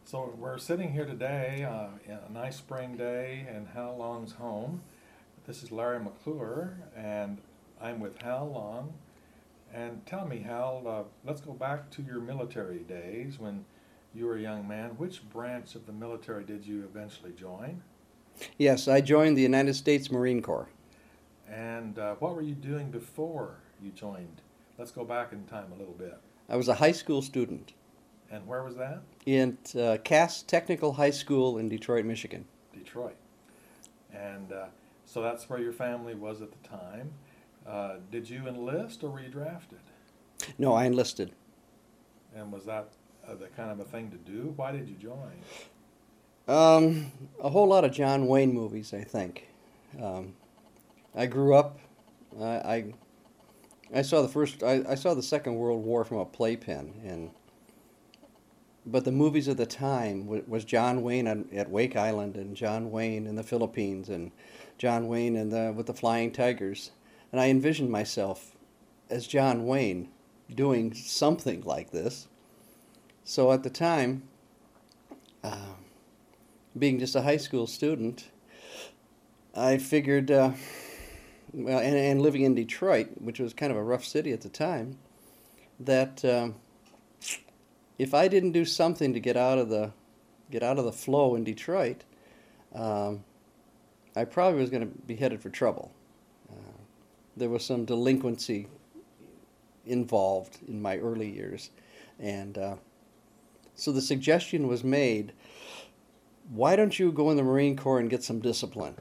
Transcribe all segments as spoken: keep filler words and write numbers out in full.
So we're sitting here today, uh, in a nice spring day in Hal Long's home. This is Larry McClure, and I'm with Hal Long. And tell me, Hal, uh, let's go back to your military days when you were a young man. Which branch of the military did you eventually join? Yes, I joined the United States Marine Corps. And uh, what were you doing before you joined? Let's go back in time a little bit. I was a high school student And where was that? in uh, Cass Technical High School in Detroit, Michigan. Detroit. And uh, so that's where your family was at the time. Uh, did you enlist or were you drafted? No, I enlisted. And was that uh, the kind of a thing to do? Why did you join? Um, a whole lot of John Wayne movies, I think. Um, I grew up. I, I I saw the first. I, I saw the Second World War from a playpen, and but the movies of the time was, was John Wayne on, at Wake Island, and John Wayne in the Philippines, and John Wayne in the with the Flying Tigers, and I envisioned myself as John Wayne doing something like this. So at the time, uh, being just a high school student, I figured, uh, well, and, and living in Detroit, which was kind of a rough city at the time, that um, if I didn't do something to get out of the get out of the flow in Detroit, um, I probably was going to be headed for trouble. Uh, there was some delinquency involved in my early years, and uh, so the suggestion was made, why don't you go in the Marine Corps and get some discipline?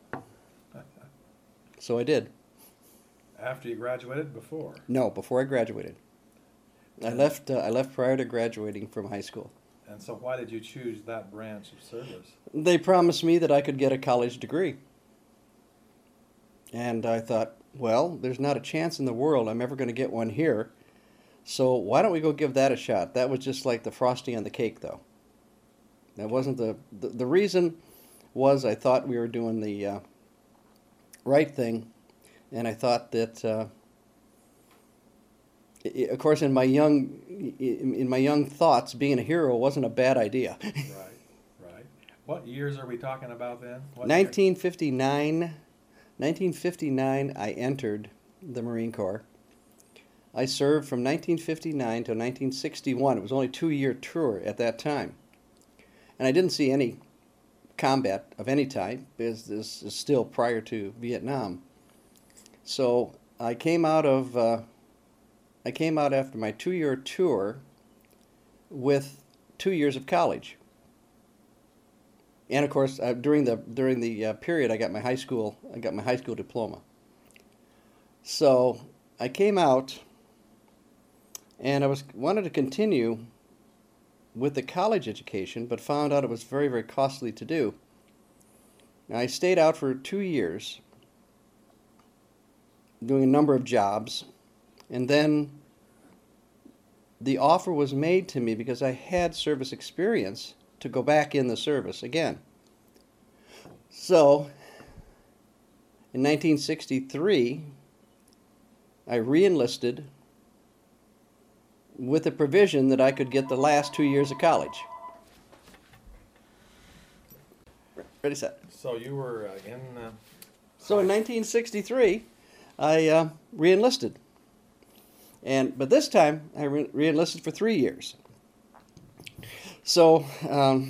So I did. After you graduated? Before? No, before I graduated. I left. Uh, I left prior to graduating from high school. And so why did you choose that branch of service? They promised me that I could get a college degree, and I thought, well, there's not a chance in the world I'm ever going to get one here. So why don't we go give that a shot? That was just like the frosting on the cake, though. That wasn't the the, the reason. Was I thought we were doing the uh, right thing, and I thought that, uh, i of course, in my young in, in my young thoughts, being a hero wasn't a bad idea. Right, right. What years are we talking about then? What year? nineteen fifty-nine, nineteen fifty-nine, I entered the Marine Corps. I served from nineteen fifty-nine to nineteen sixty-one. It was only a two-year tour at that time. And I didn't see any combat of any type, because this is still prior to Vietnam. So I came out of, uh, I came out after my two-year tour with two years of college. And of course, uh, during the during the uh, period, I got my high school, I got my high school diploma. So I came out, and I was wanted to continue with the college education, but found out it was very, very costly to do. Now, I stayed out for two years, doing a number of jobs, and then the offer was made to me, because I had service experience, to go back in the service again. So, in nineteen sixty-three, I re-enlisted with the provision that I could get the last two years of college. Ready, set. So you were uh, in... Uh, So in nineteen sixty-three, I uh, re-enlisted. And, but this time, I re- re-enlisted for three years. So, um,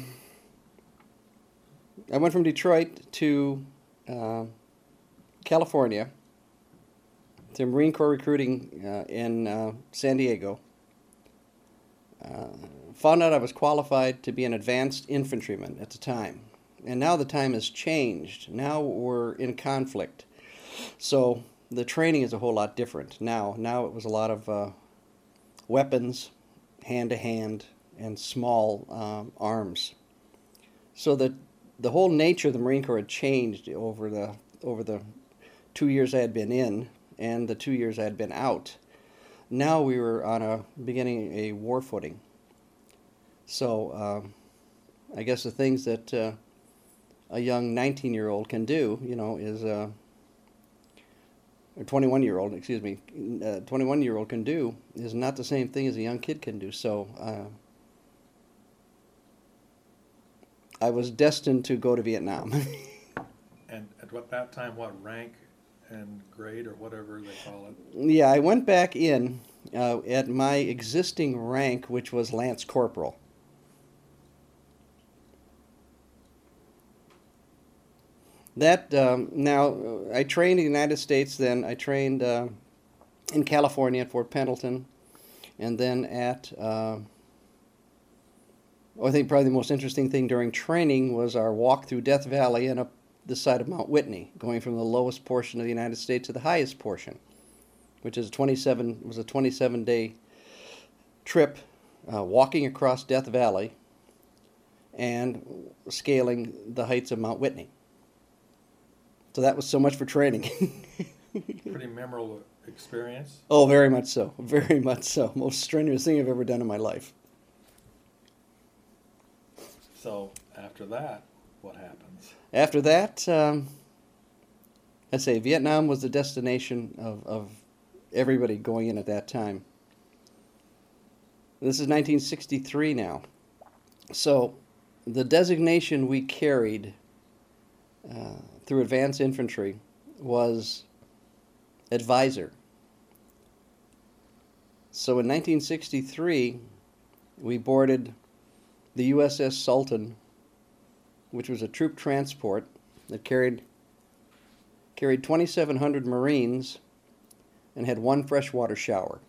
I went from Detroit to uh, California, to Marine Corps recruiting uh, in uh, San Diego. Uh, found out I was qualified to be an advanced infantryman at the time. And now the time has changed. Now we're in conflict. So the training is a whole lot different now. Now it was a lot of uh, weapons, hand-to-hand, and small um, arms. So that the whole nature of the Marine Corps had changed over the over the two years I had been in and the two years I had been out. Now we were on a beginning a war footing. So um, I guess the things that uh, a young nineteen-year-old can do, you know, is uh, a twenty-one-year-old, excuse me, a twenty-one-year-old can do is not the same thing as a young kid can do. So uh, I was destined to go to Vietnam. And at what that time, what rank and grade or whatever they call it? Yeah, I went back in uh, at my existing rank, which was Lance Corporal. That um, now uh, I trained in the United States. Then I trained uh, in California at Fort Pendleton, and then at. Uh, I think probably the most interesting thing during training was our walk through Death Valley and up the side of Mount Whitney, going from the lowest portion of the United States to the highest portion, which is a twenty-seven was a twenty-seven day trip, uh, walking across Death Valley and scaling the heights of Mount Whitney. So that was so much for training. Pretty memorable experience. Oh, very much so. Very much so. Most strenuous thing I've ever done in my life. So after that, what happens? After that, um, I'd say Vietnam was the destination of, of everybody going in at that time. This is nineteen sixty-three now. So the designation we carried uh, through advanced infantry was advisor. So in nineteen sixty-three, we boarded the U S S Sultan, which was a troop transport that carried carried twenty-seven hundred Marines and had one freshwater shower.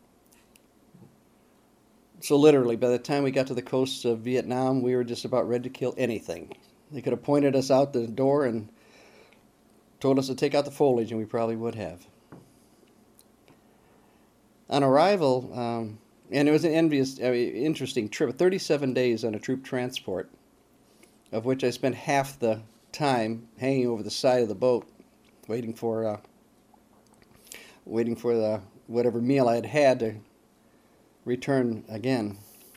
So literally, by the time we got to the coasts of Vietnam, we were just about ready to kill anything. They could have pointed us out the door and told us to take out the foliage, and we probably would have. On arrival, um, and it was an envious, uh, interesting trip, thirty-seven days on a troop transport, of which I spent half the time hanging over the side of the boat, waiting for, uh, waiting for the whatever meal I had had to return again.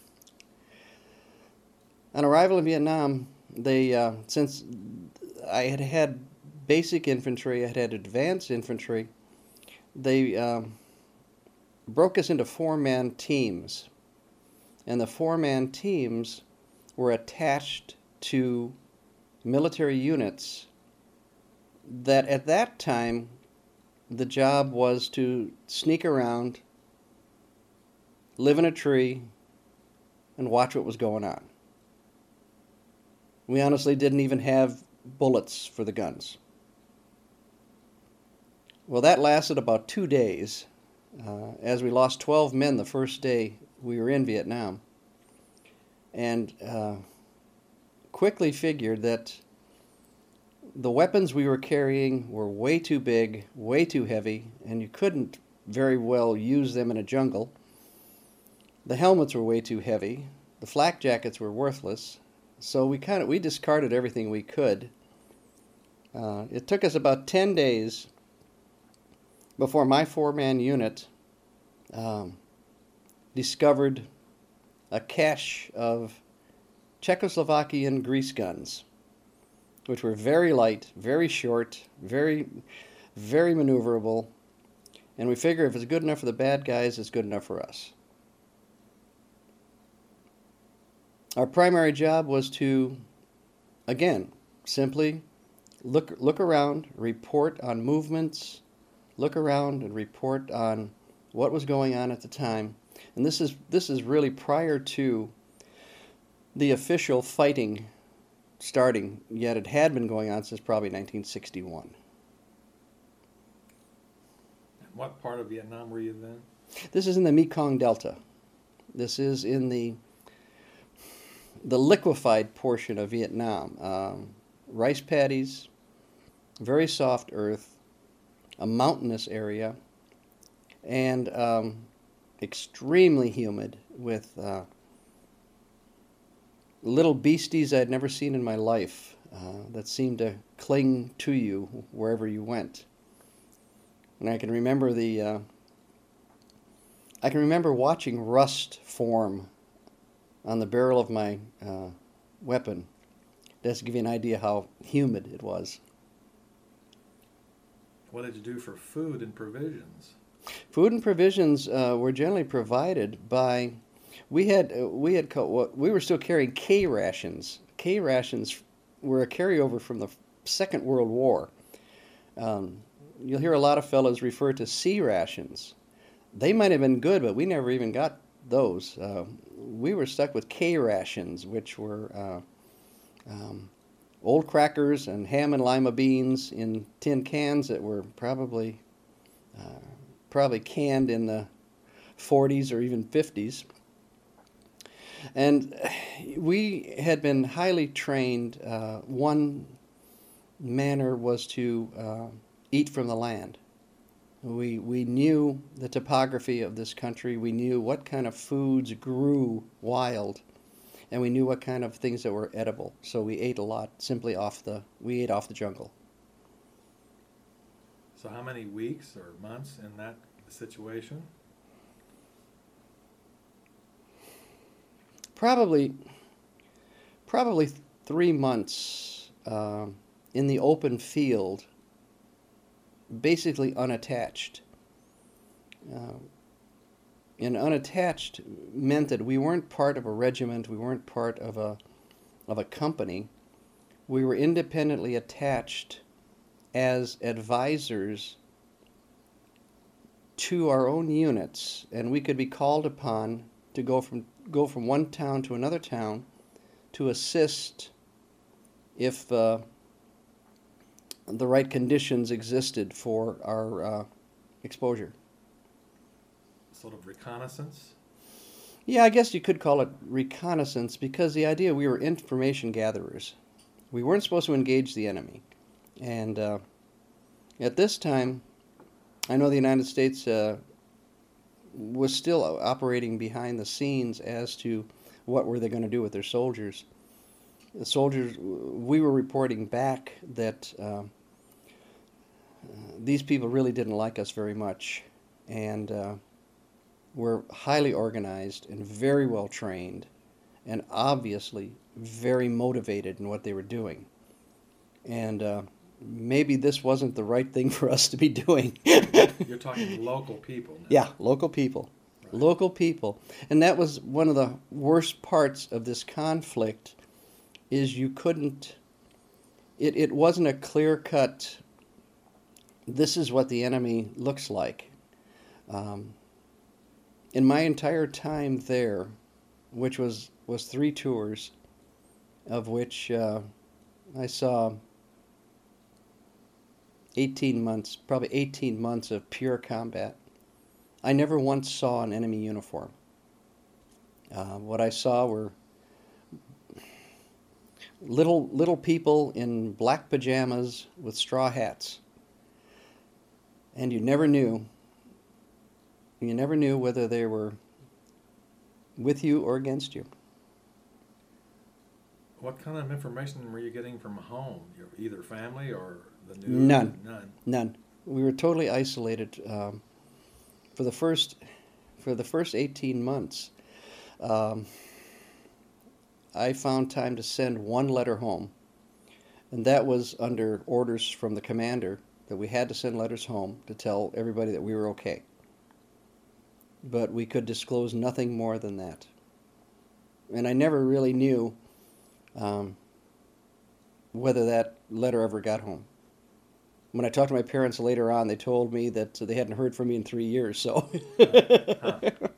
On arrival in Vietnam, they uh, since I had had basic infantry, I had had advanced infantry, they um, broke us into four-man teams, and the four-man teams were attached to military units that at that time the job was to sneak around, live in a tree, and watch what was going on. We honestly didn't even have bullets for the guns. Well, that lasted about two days. Uh, as we lost twelve men the first day we were in Vietnam, and uh, quickly figured that the weapons we were carrying were way too big, way too heavy, and you couldn't very well use them in a jungle. The helmets were way too heavy. The flak jackets were worthless. So we kind of we discarded everything we could. Uh, it took us about ten days before my four-man unit um, discovered a cache of Czechoslovakian grease guns, which were very light, very short, very, very maneuverable, and we figure if it's good enough for the bad guys, it's good enough for us. Our primary job was to, again, simply look look around, report on movements, look around and report on what was going on at the time. And this is this is really prior to the official fighting starting, yet it had been going on since probably nineteen sixty-one. What part of Vietnam were you then? This is in the Mekong Delta. This is in the the liquefied portion of Vietnam. Um, rice paddies, very soft earth, a mountainous area, and um, extremely humid with uh, little beasties I'd never seen in my life uh, that seemed to cling to you wherever you went. And I can remember the uh, I can remember watching rust form on the barrel of my uh, weapon. Just to give you an idea how humid it was. What did you do for food and provisions? Food and provisions uh, were generally provided by. We had uh, we had co- we were still carrying K rations. K rations were a carryover from the Second World War. Um, you'll hear a lot of fellows refer to C rations. They might have been good, but we never even got those. Uh, we were stuck with K rations, which were uh, um, old crackers and ham and lima beans in tin cans that were probably uh, probably canned in the forties or even fifties. And we had been highly trained. Uh, one manner was to uh, eat from the land. We, we knew the topography of this country. We knew what kind of foods grew wild, and we knew what kind of things that were edible. So we ate a lot simply off the, we ate off the jungle. So how many weeks or months in that situation? Probably, probably three months uh, in the open field, basically unattached. Uh, and unattached meant that we weren't part of a regiment, we weren't part of a of a company. We were independently attached as advisors to our own units, and we could be called upon to go from go from one town to another town to assist if uh, the right conditions existed for our uh, exposure. Sort of reconnaissance? Yeah, I guess you could call it reconnaissance, because the idea, we were information gatherers. We weren't supposed to engage the enemy. And uh, at this time, I know the United States uh, was still operating behind the scenes as to what were they going to do with their soldiers. The soldiers, we were reporting back that uh, uh, these people really didn't like us very much, and uh, were highly organized and very well trained, and obviously very motivated in what they were doing. And uh, maybe this wasn't the right thing for us to be doing. You're talking local people now. Yeah, local people. Right. Local people. And that was one of the worst parts of this conflict, is you couldn't, it, it wasn't a clear-cut, this is what the enemy looks like. Um, in my entire time there, which was, was three tours, of which uh, I saw eighteen months, probably eighteen months of pure combat, I never once saw an enemy uniform. Uh, what I saw were little little people in black pajamas with straw hats, and you never knew. You never knew whether they were with you or against you. What kind of information were you getting from home? Your either family or the news? None. None. None. We were totally isolated um, for the first for the first eighteen months. Um, I found time to send one letter home, and that was under orders from the commander that we had to send letters home to tell everybody that we were okay. But we could disclose nothing more than that. And I never really knew um, whether that letter ever got home. When I talked to my parents later on, they told me that they hadn't heard from me in three years. So, huh.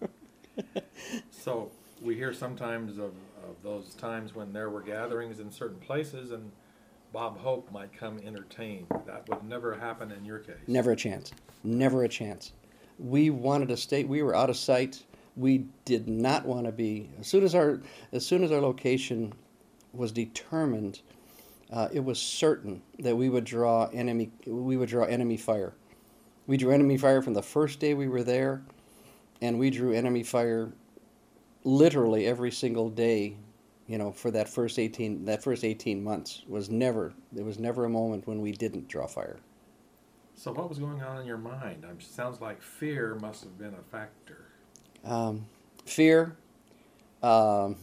So we hear sometimes of, of those times when there were gatherings in certain places, and Bob Hope might come entertain. That would never happen in your case. Never a chance. Never a chance. We wanted to stay. We were out of sight. We did not want to be. As soon as our as soon as our location was determined, uh, it was certain that we would draw enemy. We would draw enemy fire. We drew enemy fire from the first day we were there, and we drew enemy fire literally every single day. You know, for that first eighteen that first eighteen months was never. There was never a moment when we didn't draw fire. So what was going on in your mind? It sounds like fear must have been a factor. Um, fear, um,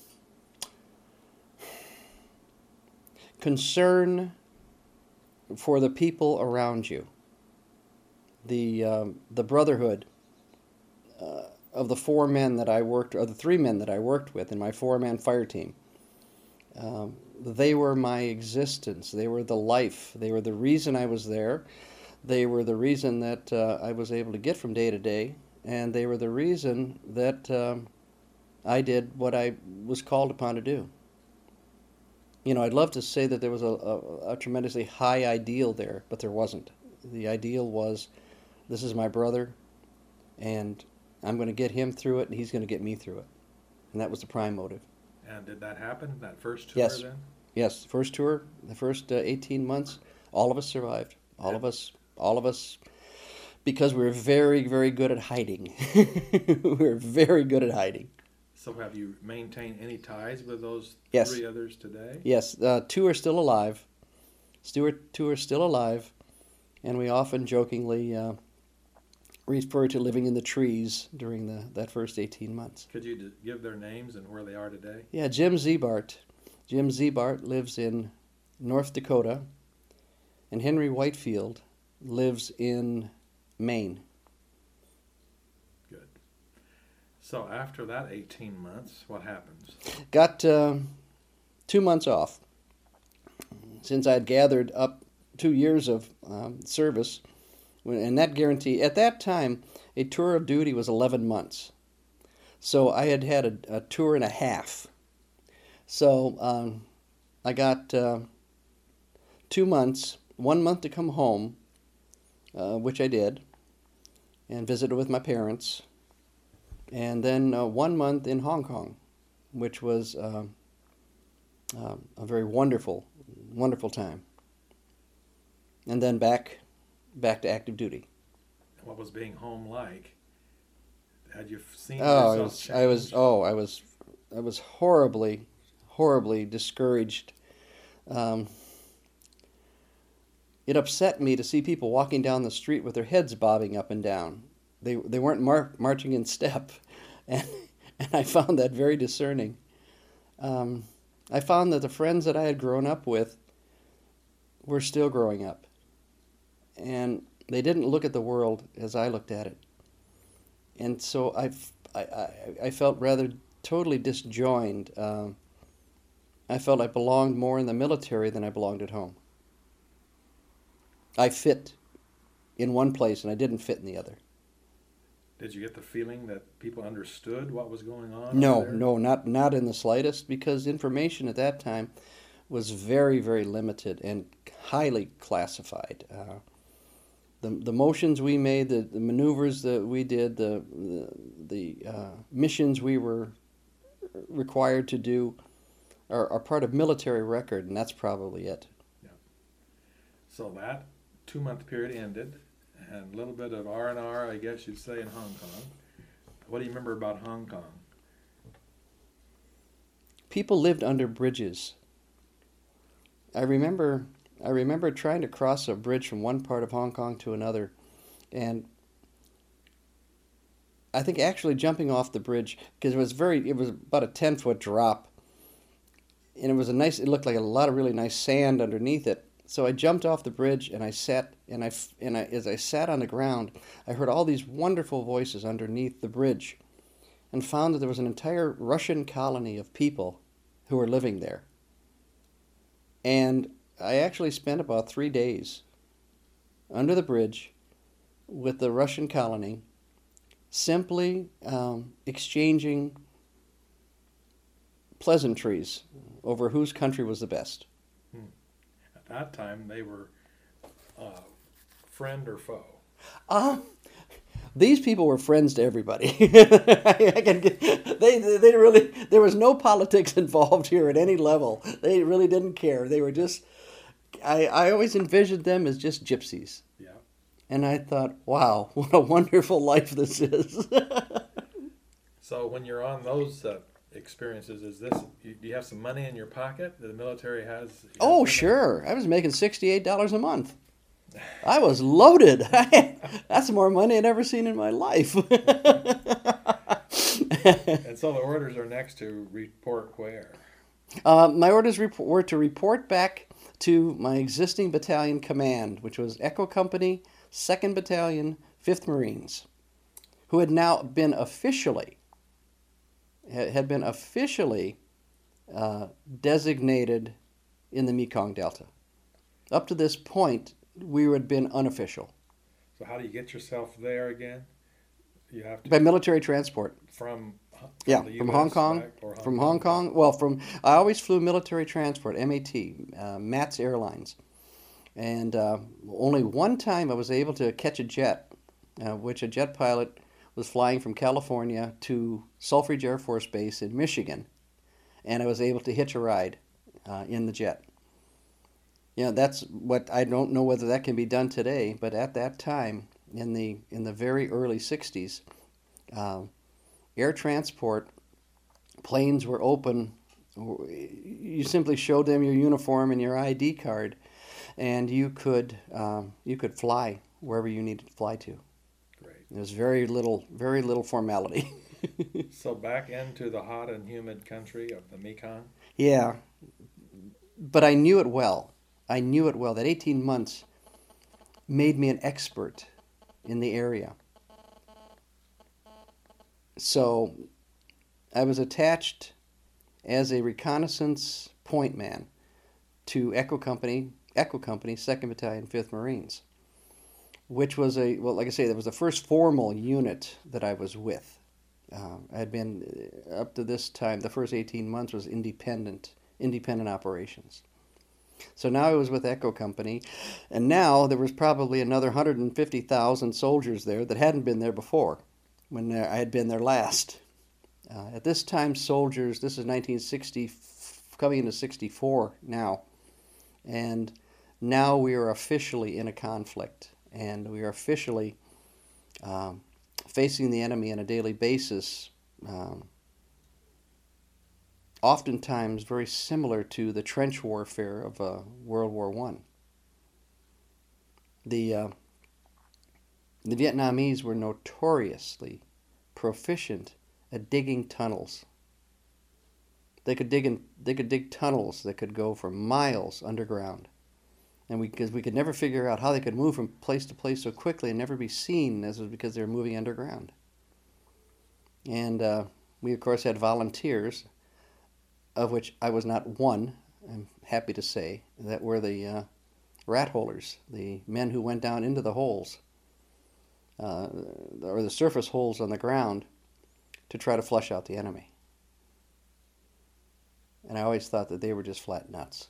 concern for the people around you, the um, the brotherhood uh, of the four men that I worked, or the three men that I worked with in my four-man fire team. Um, they were my existence. They were the life. They were the reason I was there. They were the reason that uh, I was able to get from day to day. And they were the reason that um, I did what I was called upon to do. You know, I'd love to say that there was a, a, a tremendously high ideal there, but there wasn't. The ideal was, this is my brother, and I'm going to get him through it, and he's going to get me through it. And that was the prime motive. And did that happen, that first tour Yes. then? Yes, first tour, the first uh, eighteen months, all of us survived. All Yeah. of us, all of us, because we were very, very good at hiding. We were very good at hiding. So have you maintained any ties with those Yes. three others today? Yes, uh, two are still alive. Stuart, two are still alive, and we often jokingly uh, refer to living in the trees during the that first eighteen months. Could you d- give their names and where they are today? Yeah, Jim Zebart. Jim Zebart lives in North Dakota, and Henry Whitefield lives in Maine. Good. So after that eighteen months, what happens? Got uh, two months off. Since I'd gathered up two years of um, service, and that guarantee, at that time, a tour of duty was eleven months. So I had had a, a tour and a half. So um, I got uh, two months, one month to come home, uh, which I did, and visited with my parents, and then uh, one month in Hong Kong, which was uh, uh, a very wonderful, wonderful time. And then back, back to active duty. What was being home like? Had you f- seen Oh, I yourself was, change? I was, oh, I was, I was horribly, horribly discouraged. Um, it upset me to see people walking down the street with their heads bobbing up and down. They they weren't mar- marching in step, and and I found that very discerning. Um, I found that the friends that I had grown up with were still growing up, and they didn't look at the world as I looked at it. And so I, I, I, I felt rather totally disjoined. Um, I felt I belonged more in the military than I belonged at home. I fit in one place and I didn't fit in the other. Did you get the feeling that people understood what was going on? No, over there? no, not not in the slightest, because information at that time was very, very limited and highly classified. Uh, the the motions we made, the, the maneuvers that we did, the the, the uh, missions we were required to do are, are part of military record, and that's probably it. So that two-month period ended, and a little bit of R and R, I guess you'd say, in Hong Kong. What do you remember about Hong Kong? People lived under bridges. I remember I remember trying to cross a bridge from one part of Hong Kong to another, and I think actually jumping off the bridge, because it was very it was about a ten foot drop, and it was a nice it looked like a lot of really nice sand underneath it. So I jumped off the bridge and I sat and I and I, as I sat on the ground, I heard all these wonderful voices underneath the bridge, and found that there was an entire Russian colony of people who were living there. And I actually spent about three days under the bridge with the Russian colony, simply um, exchanging pleasantries over whose country was the best. At that time, they were uh, friend or foe. Um, these people were friends to everybody. I can get, they, they really, there was no politics involved here at any level. They really didn't care. They were just, I, I always envisioned them as just gypsies. Yeah. And I thought, wow, what a wonderful life this is. So when you're on those uh, experiences, is this, you, do you have some money in your pocket that the military has? Oh, sure. I was making sixty-eight dollars a month. I was loaded. That's more money I'd ever seen in my life. And so the orders are next to report where? Uh, my orders rep- were to report back to my existing battalion command, which was Echo Company, second Battalion, fifth Marines, who had now been officially, had been officially uh, designated in the Mekong Delta. Up to this point, we had been unofficial. So how do you get yourself there again? You have to By military transport. from, from Yeah, the from U S Hong Kong. back, or Hong From Kong Hong Kong. Well, from I always flew military transport, M A T, uh, MATS Airlines, and uh, only one time I was able to catch a jet, uh, which a jet pilot was flying from California to Selfridge Air Force Base in Michigan, and I was able to hitch a ride uh, in the jet. You know, that's what I don't know whether that can be done today, but at that time, in the in the very early sixties, uh, air transport, planes were open. You simply showed them your uniform and your I D card, and you could um, you could fly wherever you needed to fly to. Great. There's very little very little formality. So back into the hot and humid country of the Mekong. Yeah, but I knew it well. I knew it well. That eighteen months made me an expert in the area. So I was attached as a reconnaissance point man to Echo Company, Echo Company, second Battalion, fifth Marines, which was a, well, like I say, that was the first formal unit that I was with. Uh, I had been, up to this time, the first eighteen months was independent, independent operations. So now I was with Echo Company, and now there was probably another one hundred fifty thousand soldiers there that hadn't been there before, when I had been there last. Uh, at this time, soldiers, this is nineteen sixty, coming into sixty-four now, and now we are officially in a conflict, and we are officially um, facing the enemy on a daily basis, um, oftentimes very similar to the trench warfare of uh, World War One. The, uh, the Vietnamese were notoriously proficient at digging tunnels. They could dig in, they could dig tunnels that could go for miles underground, and we because we could never figure out how they could move from place to place so quickly and never be seen, as was because they were moving underground. And uh, we of course had volunteers, of which I was not one, I'm happy to say, that were the uh, rat holers, the men who went down into the holes, uh, or the surface holes on the ground, to try to flush out the enemy. And I always thought that they were just flat nuts.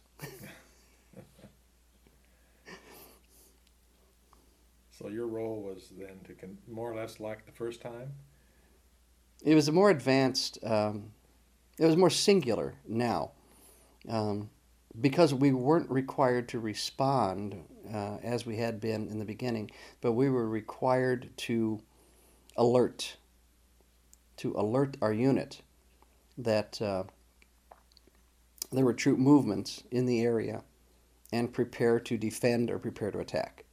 So your role was then to con- more or less like the first time? It was a more advanced, um, it was more singular now, um, because we weren't required to respond uh, as we had been in the beginning, but we were required to alert, to alert our unit that uh, there were troop movements in the area and prepare to defend or prepare to attack.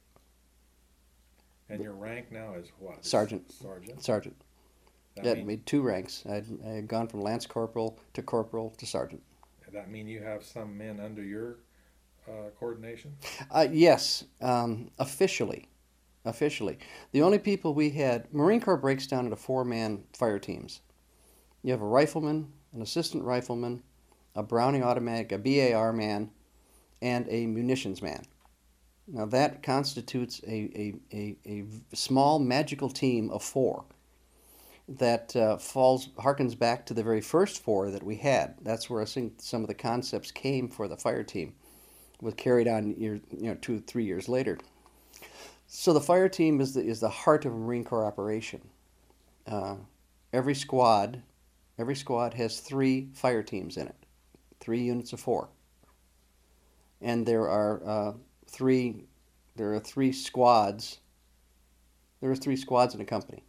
And your rank now is what? Sergeant. Sergeant. Sergeant. That That mean, made two ranks. I'd, I had gone from lance corporal to corporal to sergeant. Does that mean you have some men under your uh, coordination? Uh, yes, um, officially. Officially. The only people we had, Marine Corps breaks down into four-man fire teams. You have a rifleman, an assistant rifleman, a Browning automatic, a B A R man, and a munitions man. Now that constitutes a, a, a, a small magical team of four that uh, falls harkens back to the very first four that we had. That's where I think some of the concepts came for the fire team, was carried on year, you know, two, three years later. So the fire team is the is the heart of a Marine Corps operation. Uh, every squad, every squad has three fire teams in it, three units of four, and there are uh, three. There are three squads. There are three squads in a company,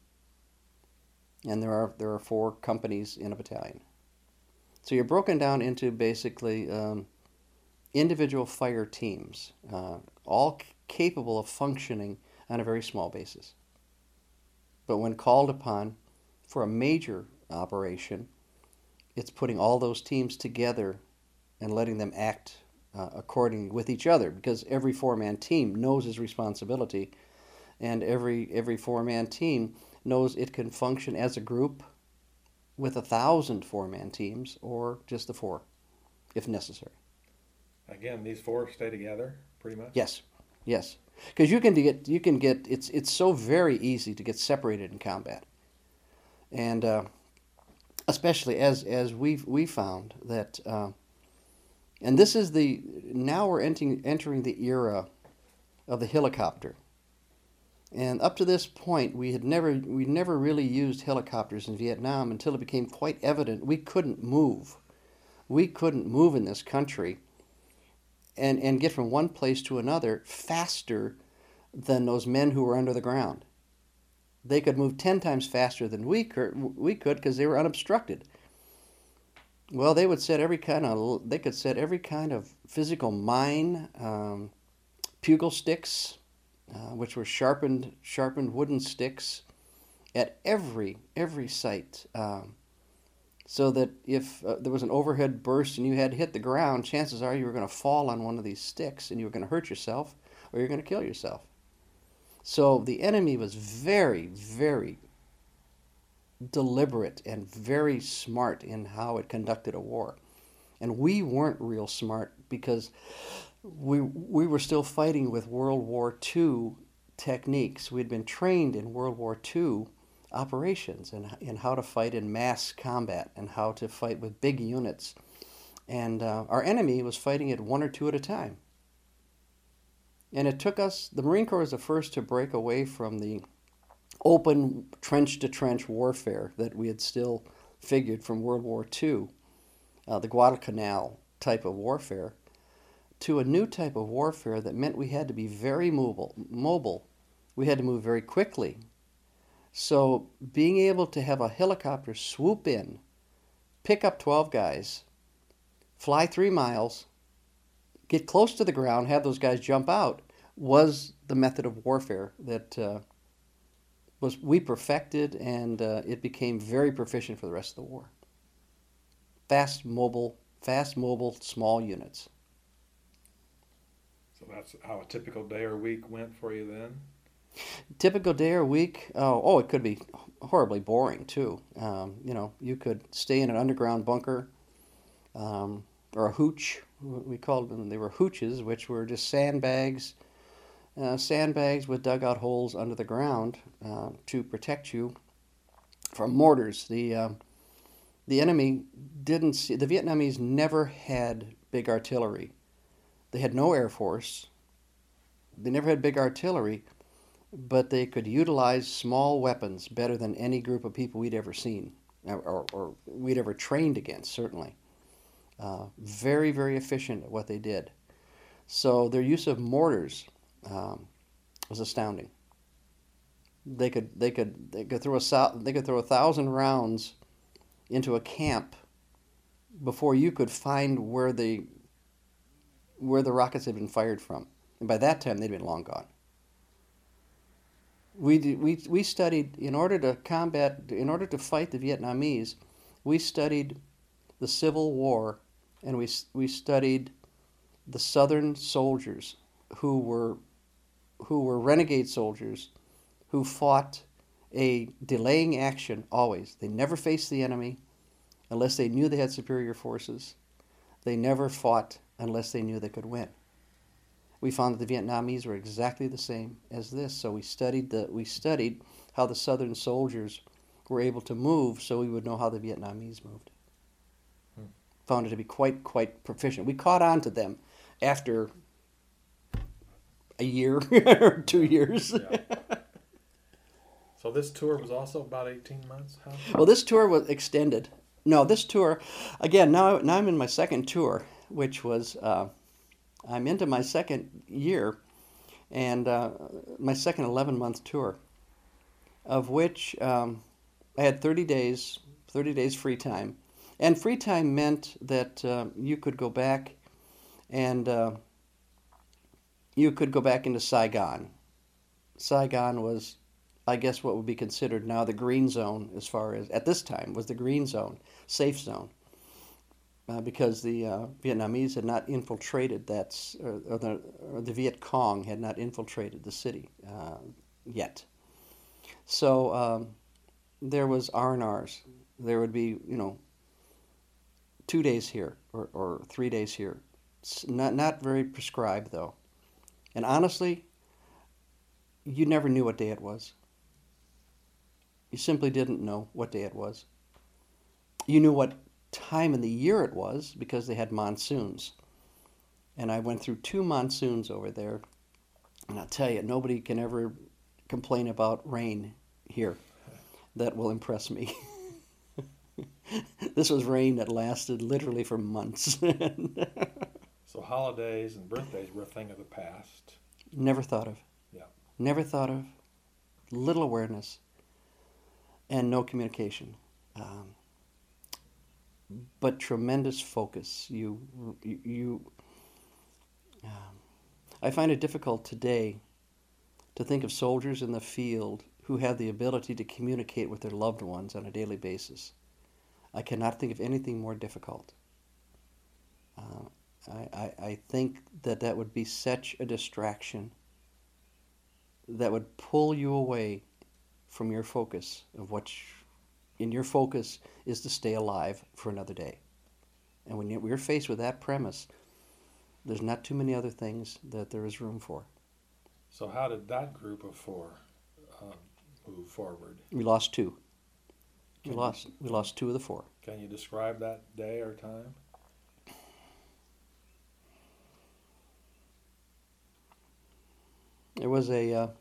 and there are there are four companies in a battalion. So you're broken down into basically um, individual fire teams, uh, all c- capable of functioning on a very small basis. But when called upon for a major operation, it's putting all those teams together and letting them act uh, according with each other, because every four-man team knows his responsibility, and every every four-man team knows it can function as a group with a thousand four-man teams or just the four. if necessary. Again, these four stay together pretty much? Yes, yes, because you can get you can get it's it's so very easy to get separated in combat, and uh, especially as as we we found that, uh, and this is the now we're entering entering the era of the helicopter. And up to this point, we had never we never really used helicopters in Vietnam until it became quite evident we couldn't move. We couldn't move in this country and, and get from one place to another faster than those men who were under the ground. They could move ten times faster than we could we could because they were unobstructed. Well, they would set every kind of they could set every kind of physical mine, um, pugil sticks, Uh, which were sharpened sharpened wooden sticks at every every site, um, so that if uh, there was an overhead burst and you had to hit the ground, chances are you were going to fall on one of these sticks and you were going to hurt yourself or you're going to kill yourself. So the enemy was very, very deliberate and very smart in how it conducted a war. And we weren't real smart because we we were still fighting with World War Two techniques. We'd been trained in World War Two operations and in how to fight in mass combat and how to fight with big units. And uh, our enemy was fighting it one or two at a time. And it took us, the Marine Corps was the first to break away from the open trench-to-trench warfare that we had still figured from World War Two, uh, the Guadalcanal type of warfare, to a new type of warfare that meant we had to be very mobile. mobile. We had to move very quickly. So being able to have a helicopter swoop in, pick up twelve guys, fly three miles, get close to the ground, have those guys jump out, was the method of warfare that uh, was we perfected, and uh, it became very proficient for the rest of the war. Fast, mobile, fast, mobile, small units. So that's how a typical day or week went for you then? Typical day or week, oh, oh, it could be horribly boring too. Um, you know, you could stay in an underground bunker, um, or a hooch. We called them, they were hooches, which were just sandbags, uh, sandbags with dugout holes under the ground uh, to protect you from mortars. The uh, the enemy didn't see, the Vietnamese never had big artillery. They had no air force. They never had big artillery, but they could utilize small weapons better than any group of people we'd ever seen, or, or we'd ever trained against, certainly. Uh, very, very efficient at what they did. So their use of mortars um, was astounding. They could, they could, they could throw a they could throw a thousand rounds into a camp before you could find where the where the rockets had been fired from, and by that time they'd been long gone. We did, we we studied in order to combat, in order to fight the Vietnamese, we studied the Civil War, and we we studied the Southern soldiers who were who were renegade soldiers who fought a delaying action always. They never faced the enemy unless they knew they had superior forces. They never fought unless they knew they could win. We found that the Vietnamese were exactly the same as this. So we studied the we studied how the Southern soldiers were able to move, so we would know how the Vietnamese moved. Hmm. Found it to be quite quite proficient. We caught on to them after a year or two years. Yeah. So this tour was also about eighteen months? How? Well, this tour was extended. No, this tour, again, now, now I'm in my second tour, which was, uh, I'm into my second year, and uh, my second eleven-month tour, of which um, I had thirty days, thirty days free time. And free time meant that uh, you could go back and uh, you could go back into Saigon. Saigon was, I guess, what would be considered now the green zone, as far as, at this time, was the green zone, safe zone, uh, because the uh, Vietnamese had not infiltrated that, or, or, the, or the Viet Cong had not infiltrated the city uh, yet. So um, there was R and Rs. There would be, you know, two days here or, or three days here. It's not, not very prescribed, though. And honestly, you never knew what day it was. You simply didn't know what day it was. You knew what time in the year it was because they had monsoons. And I went through two monsoons over there. And I'll tell you, nobody can ever complain about rain here. That will impress me. This was rain that lasted literally for months. So holidays and birthdays were a thing of the past. Never thought of. Yeah. Never thought of. Little awareness. And no communication. Um, but tremendous focus. You, you, you um, I find it difficult today to think of soldiers in the field who have the ability to communicate with their loved ones on a daily basis. I cannot think of anything more difficult. Uh, I, I, I think that that would be such a distraction that would pull you away from your focus of what you, and your focus is to stay alive for another day. And when you're faced with that premise, there's not too many other things that there is room for. So how did that group of four uh, move forward? We lost two. Can We you- lost. We lost two of the four. Can you describe that day or time? There was a uh,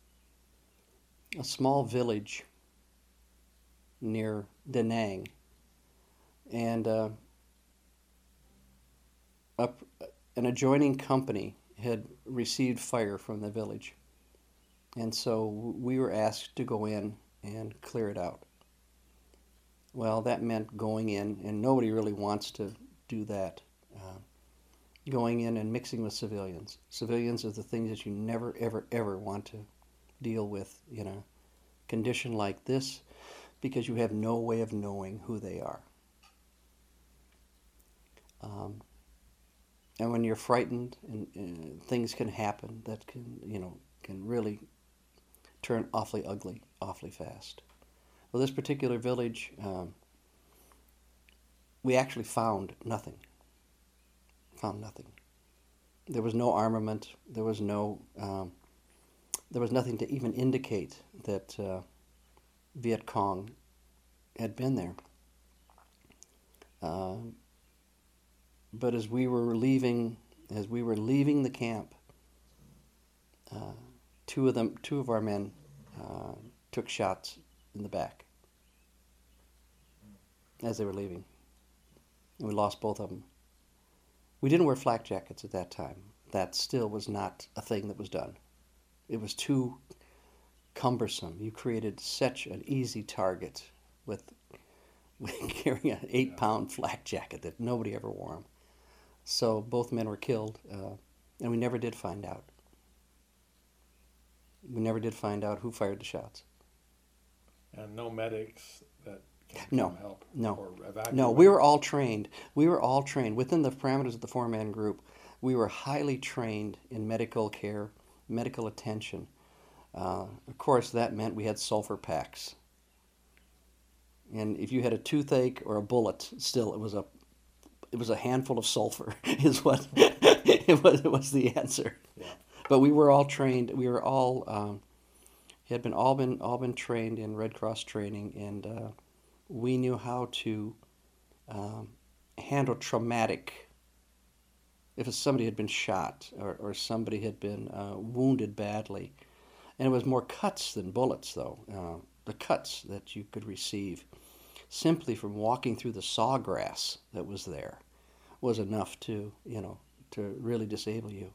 a small village near Da Nang, and uh, up, an adjoining company had received fire from the village, and so we were asked to go in and clear it out. Well, that meant going in, and nobody really wants to do that. Uh, going in and mixing with civilians. Civilians are the things that you never, ever, ever want to deal with in a condition like this because you have no way of knowing who they are. Um, and when you're frightened, and, and things can happen that can, you know, can really turn awfully ugly, awfully fast. Well, this particular village, um, we actually found nothing. Found nothing. There was no armament. There was no. Um, there was nothing to even indicate that uh, Viet Cong had been there. Uh, but as we were leaving, as we were leaving the camp, uh, two of them, two of our men, uh, took shots in the back as they were leaving, and we lost both of them. We didn't wear flak jackets at that time. That still was not a thing that was done. It was too cumbersome. You created such an easy target with, with carrying an eight-pound flak jacket that nobody ever wore them. So both men were killed, uh, and we never did find out. We never did find out who fired the shots. And no medics that can No, come help no. or evacuate? No, we were all trained. We were all trained within the parameters of the four-man group. We were highly trained in medical care, medical attention. Uh, of course, that meant we had sulfur packs. And if you had a toothache or a bullet, still it was a it was a handful of sulfur is what it was. It was the answer. Yeah. But we were all trained. We were all um, had been all been all been trained in Red Cross training, and uh, we knew how to um, handle traumatic. If somebody had been shot or, or somebody had been uh, wounded badly, and it was more cuts than bullets, though. Uh, the cuts that you could receive simply from walking through the sawgrass that was there was enough to, you know, to really disable you.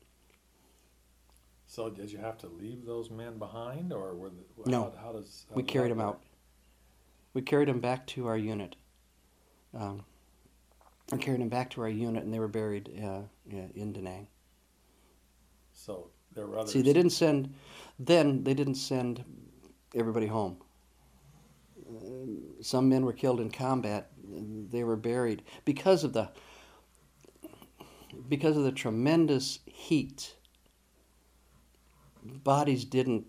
So did you have to leave those men behind, or were the, No. how, how does how We does carried that them work? out. We carried them back to our unit. Um, I carried them back to our unit, and they were buried uh, in Da Nang. So there were others. See, they didn't send. Then they didn't send everybody home. Uh, some men were killed in combat. They were buried because of the because of the tremendous heat. Bodies didn't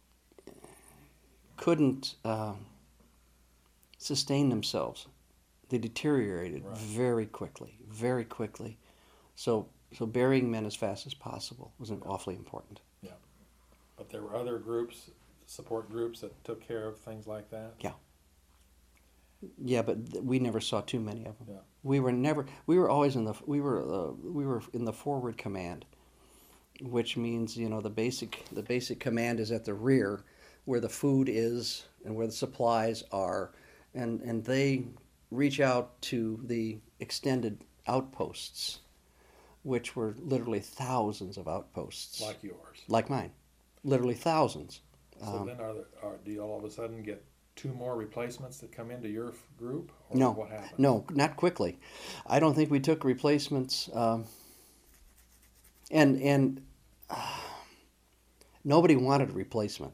couldn't uh, sustain themselves. They deteriorated Right. very quickly, very quickly. So, so burying men as fast as possible was an awfully important. Yeah. But there were other groups, support groups that took care of things like that? Yeah. Yeah, but th- we never saw too many of them. Yeah. We were never. We were always in the. We were. Uh, we were in the forward command, which means you know the basic. The basic command is at the rear, where the food is and where the supplies are, and and they reach out to the extended outposts, which were literally thousands of outposts, Like yours. like mine, literally thousands. So Um, then are, there, are do you all of a sudden get two more replacements that come into your f- group? Or No, what happens? no, not quickly. I don't think we took replacements, um, and and uh, nobody wanted a replacement.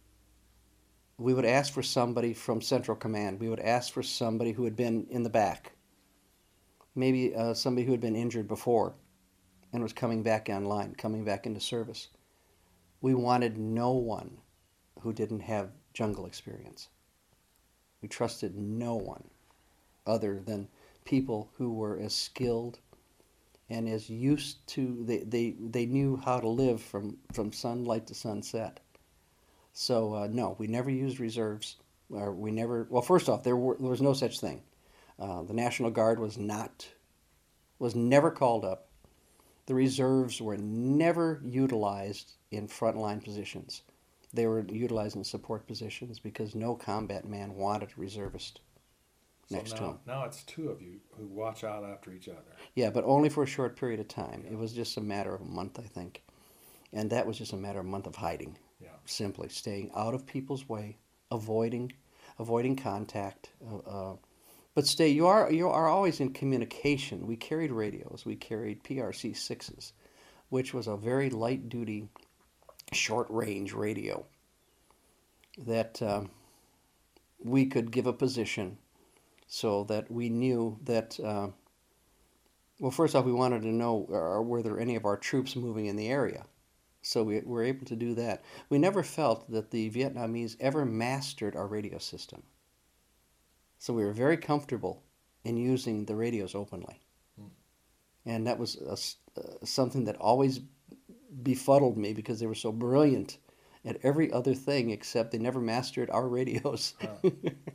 We would ask for somebody from Central Command. We would ask for somebody who had been in the back, maybe uh, somebody who had been injured before, and was coming back online, coming back into service. We wanted no one who didn't have jungle experience. We trusted no one other than people who were as skilled and as used to, they, they, they knew how to live from, from sunlight to sunset. So, uh, no, we never used reserves. Or we never, well, first off, there, were, there was no such thing. Uh, the National Guard was not, was never called up. The reserves were never utilized in frontline positions. They were utilized in support positions because no combat man wanted a reservist So next now, to him. now it's two of you who watch out after each other. Yeah, but only for a short period of time. Yeah. It was just a matter of a month, I think. And that was just a matter of a month of hiding. Yeah. Simply staying out of people's way, avoiding avoiding contact. Uh, uh, but stay, you are, you are always in communication. We carried radios. We carried P R C sixes, which was a very light-duty, short-range radio that um, we could give a position so that we knew that, uh, well, first off, we wanted to know, uh, were there any of our troops moving in the area? So we were able to do that. We never felt that the Vietnamese ever mastered our radio system. So we were very comfortable in using the radios openly. Hmm. And that was a s uh, something that always befuddled me because they were so brilliant at every other thing except they never mastered our radios. Huh.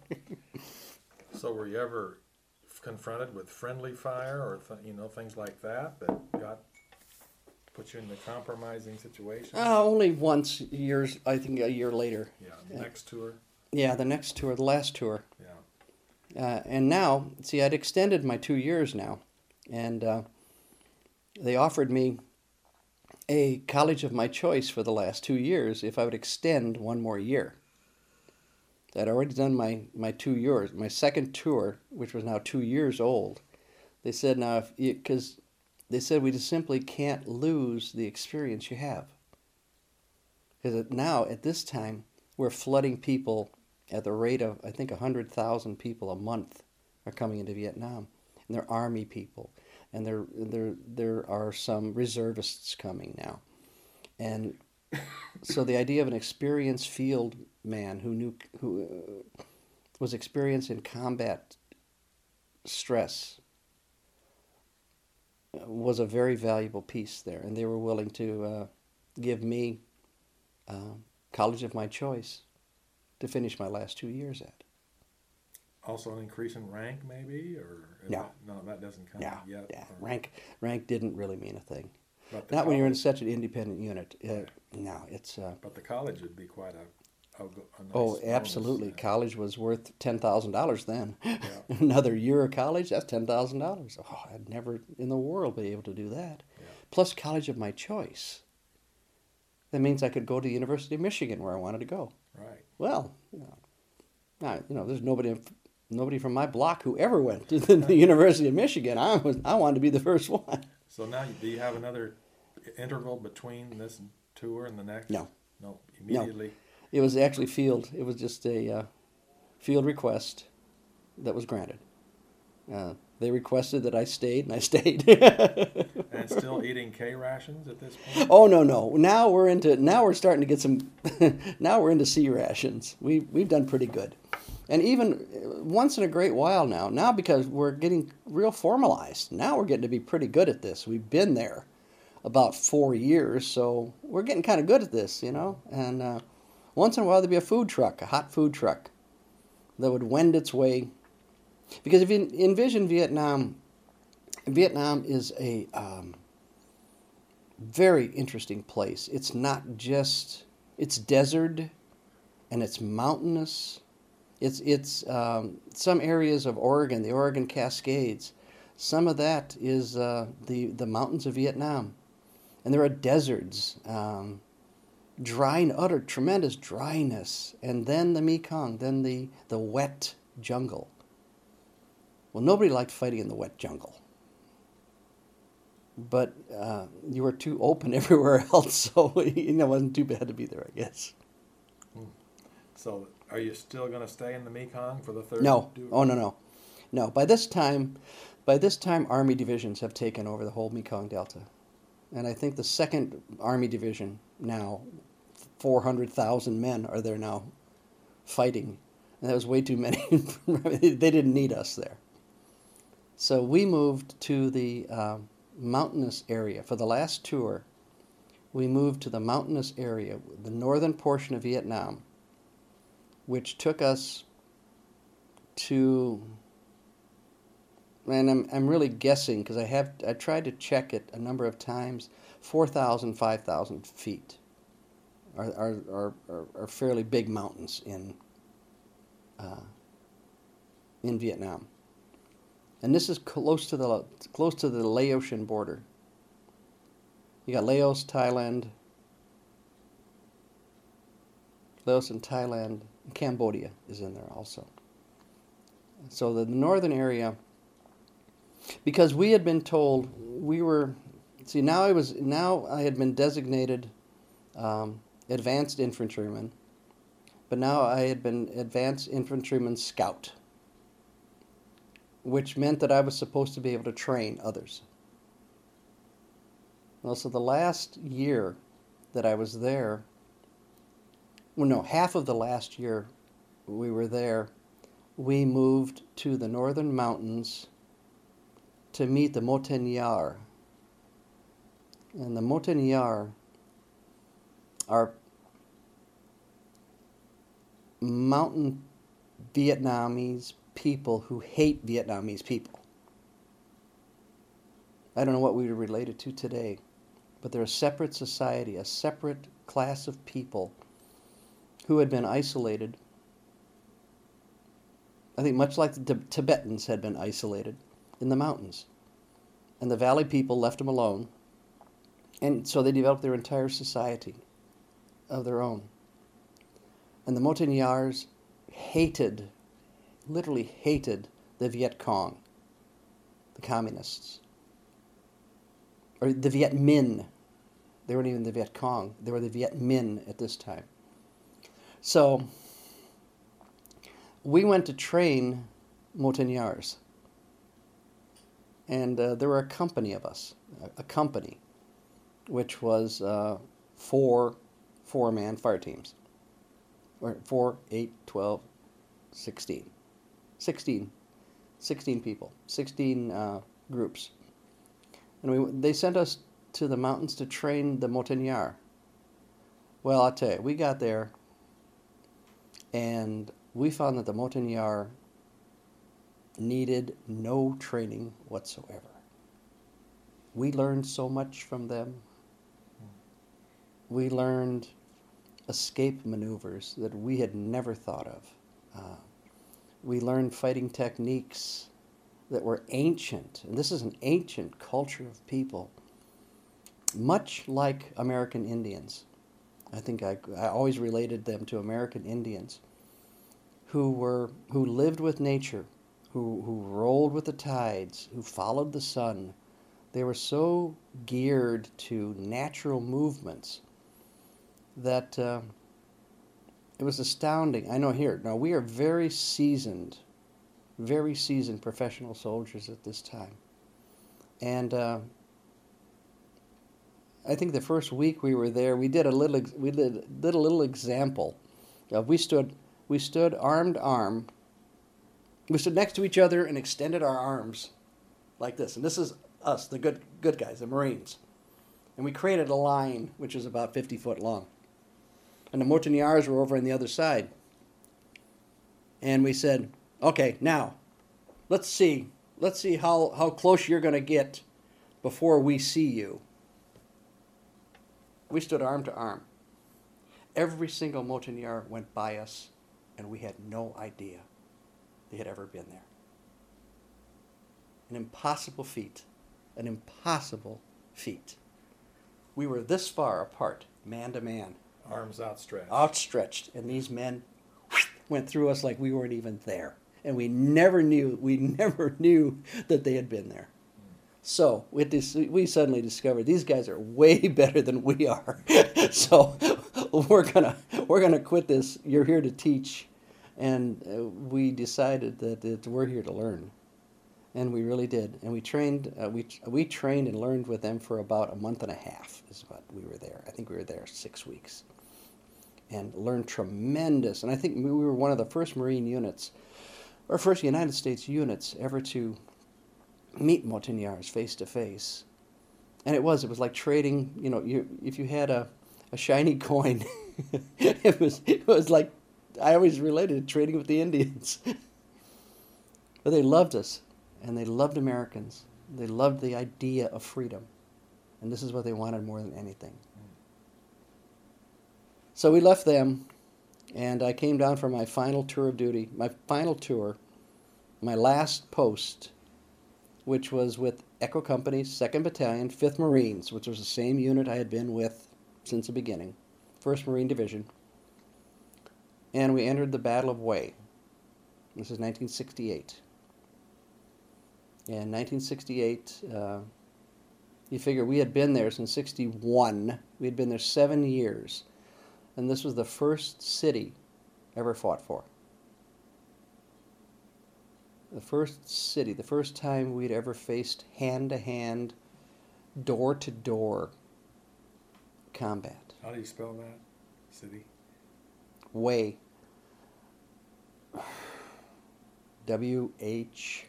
So were you ever confronted with friendly fire or th- you know things like that that got put you in the compromising situation? Uh, only once, years, I think a year later. Yeah. The next tour. Yeah, the next tour, the last tour. Yeah. Uh, and now, see, I'd extended my two years now, and uh, they offered me a college of my choice for the last two years if I would extend one more year. I'd already done my, my two years, my second tour, which was now two years old. They said, now, if because they said we just simply can't lose the experience you have. Because now, at this time, we're flooding people at the rate of, I think, one hundred thousand people a month are coming into Vietnam. And they're Army people. And there, there, there are some reservists coming now. And so the idea of an experienced field man who knew, who uh, was experienced in combat stress was a very valuable piece there. And they were willing to uh, give me uh, college of my choice to finish my last two years at. Also an increase in rank, maybe, or is No. that, no, that doesn't come Yeah, yet. yeah. or- Rank, rank didn't really mean a thing. but the Not when you're in college- such an independent unit. Uh, no, it's. Uh, But the college would be quite a, a, go- a nice oh, bonus, absolutely. yeah. College was worth ten thousand dollars then. Yeah. Another year of college, that's ten thousand dollars. Oh, I'd never in the world be able to do that. Yeah. Plus, college of my choice. That means I could go to the University of Michigan where I wanted to go. Right. Well, you know, now, you know, there's nobody, nobody from my block who ever went to the University of Michigan. I was, I wanted to be the first one. So now, you- do you have another interval between this tour and the next? No. No. Immediately. It was actually field. It was just a uh, field request that was granted. Uh, they requested that I stayed, and I stayed. And still eating K rations at this point. Oh no, no! Now we're into. Now we're starting to get some. Now we're into C rations. We we've done pretty good. And even uh, once in a great while now, now because we're getting real formalized, now we're getting to be pretty good at this. We've been there about four years, so we're getting kind of good at this, you know. And uh, once in a while there'd be a food truck, a hot food truck, that would wend its way. Because if you envision Vietnam, Vietnam is a um, very interesting place. It's not just, it's desert and it's mountainous. It's, it's um, some areas of Oregon, the Oregon Cascades. Some of that is uh, the, the mountains of Vietnam. And there are deserts, um, dry, utter tremendous dryness. And then the Mekong, then the, the wet jungle. Well, nobody liked fighting in the wet jungle. But uh, you were too open everywhere else, so you know, it wasn't too bad to be there, I guess. So, are you still going to stay in the Mekong for the third? No. Do- Oh, no, no. No, by this time, by this time, Army divisions have taken over the whole Mekong Delta. And I think the second Army division now, four hundred thousand men are there now fighting. And that was way too many. They didn't need us there. So we moved to the uh, mountainous area. For the last tour, we moved to the mountainous area, the northern portion of Vietnam, which took us to, and I'm, I'm really guessing because I have I tried to check it a number of times, four thousand, five thousand feet are, are, are, are, are fairly big mountains in, uh, in Vietnam. And this is close to the close to the Laotian border. You got Laos, Thailand, Laos and Thailand, and Cambodia is in there also. So the northern area, because we had been told we were, see now I was now I had been designated um, advanced infantryman, but now I had been advanced infantryman scout, which meant that I was supposed to be able to train others. Well, so the last year that I was there, well, no, half of the last year we were there, we moved to the northern mountains to meet the Montagnards. And the Montagnards are mountain Vietnamese people who hate Vietnamese people. I don't know what we would relate it to today, but they're a separate society, a separate class of people who had been isolated. I think much like the Tibetans had been isolated in the mountains. And the valley people left them alone. And so they developed their entire society of their own. And the Montagnards hated, literally hated the Viet Cong, the communists. Or the Viet Minh. They weren't even the Viet Cong. They were the Viet Minh at this time. So we went to train Montagnards. And uh, there were a company of us, a, a company, which was uh, four four-man fire teams. Or four, eight, twelve, sixteen. sixteen. sixteen people. sixteen uh, groups. And we, they sent us to the mountains to train the Montagnards. Well, I'll tell you, we got there, and we found that the Montagnards needed no training whatsoever. We learned so much from them. We learned escape maneuvers that we had never thought of. Uh, we learned fighting techniques that were ancient, and this is an ancient culture of people, much like American Indians. I think I, I always related them to American Indians who were who lived with nature, who, who rolled with the tides, who followed the sun. They were so geared to natural movements that uh, it was astounding. I know here, now we are very seasoned, very seasoned professional soldiers at this time. And uh, I think the first week we were there, we did a little, we did, did a little example. Uh, we stood, we stood arm to arm We stood next to each other and extended our arms like this. And this is us, the good good guys, the Marines. And we created a line which was about fifty foot long. And the Montagnards were over on the other side. And we said, okay, now, let's see. Let's see how, how close you're going to get before we see you. We stood arm to arm. Every single Montagnard went by us, and we had no idea they had ever been there. An impossible feat. An impossible feat. We were this far apart, man to man. Arms outstretched. Outstretched. And these men went through us like we weren't even there. And we never knew, we never knew that they had been there. So we, dis- we suddenly discovered these guys are way better than we are. So we're gonna we're gonna quit this. You're here to teach, and uh, we decided that, that we're here to learn, and we really did. And we trained uh, we we trained and learned with them for about a month and a half. Is what we were there. I think we were there six weeks, and learned tremendous. And I think we were one of the first Marine units, or first United States units ever to meet Montagnards face to face. And it was, it was like trading, you know, you, if you had a, a shiny coin, it was it was like, I always related to trading with the Indians. But they loved us, and they loved Americans. They loved the idea of freedom. And this is what they wanted more than anything. So we left them, and I came down for my final tour of duty, my final tour, my last post, which was with Echo Company's second Battalion, fifth Marines, which was the same unit I had been with since the beginning, first Marine Division. And we entered the Battle of Hue. This is nineteen sixty-eight. In nineteen sixty-eight, uh, you figure we had been there since sixty-one. We had been there seven years. And this was the first city ever fought for. The first city, the first time we'd ever faced hand-to-hand, door-to-door combat. How do you spell that? City? Hue. W H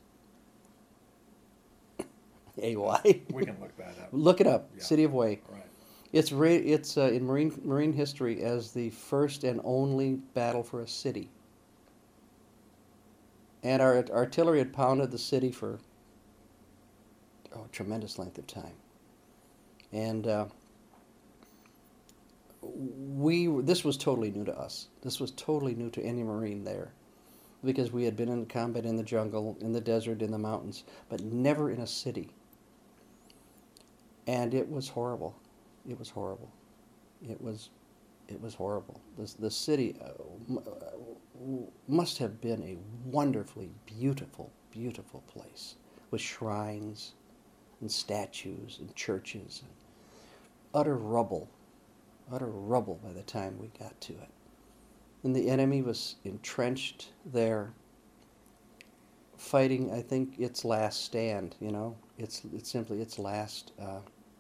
A Y. We can look that up. Look it up. Yeah. City of Hue. Right. It's ra- it's uh, in Marine Marine history as the first and only battle for a city. And our artillery had pounded the city for oh, a tremendous length of time. And uh, we this was totally new to us. This was totally new to any Marine there, because we had been in combat in the jungle, in the desert, in the mountains, but never in a city. And it was horrible. It was horrible. It was, it was horrible. The the city uh, must have been a wonderfully beautiful, beautiful place with shrines and statues and churches and utter rubble, utter rubble by the time we got to it. And the enemy was entrenched there, fighting, I think, its last stand, you know. It's it's simply its last, uh,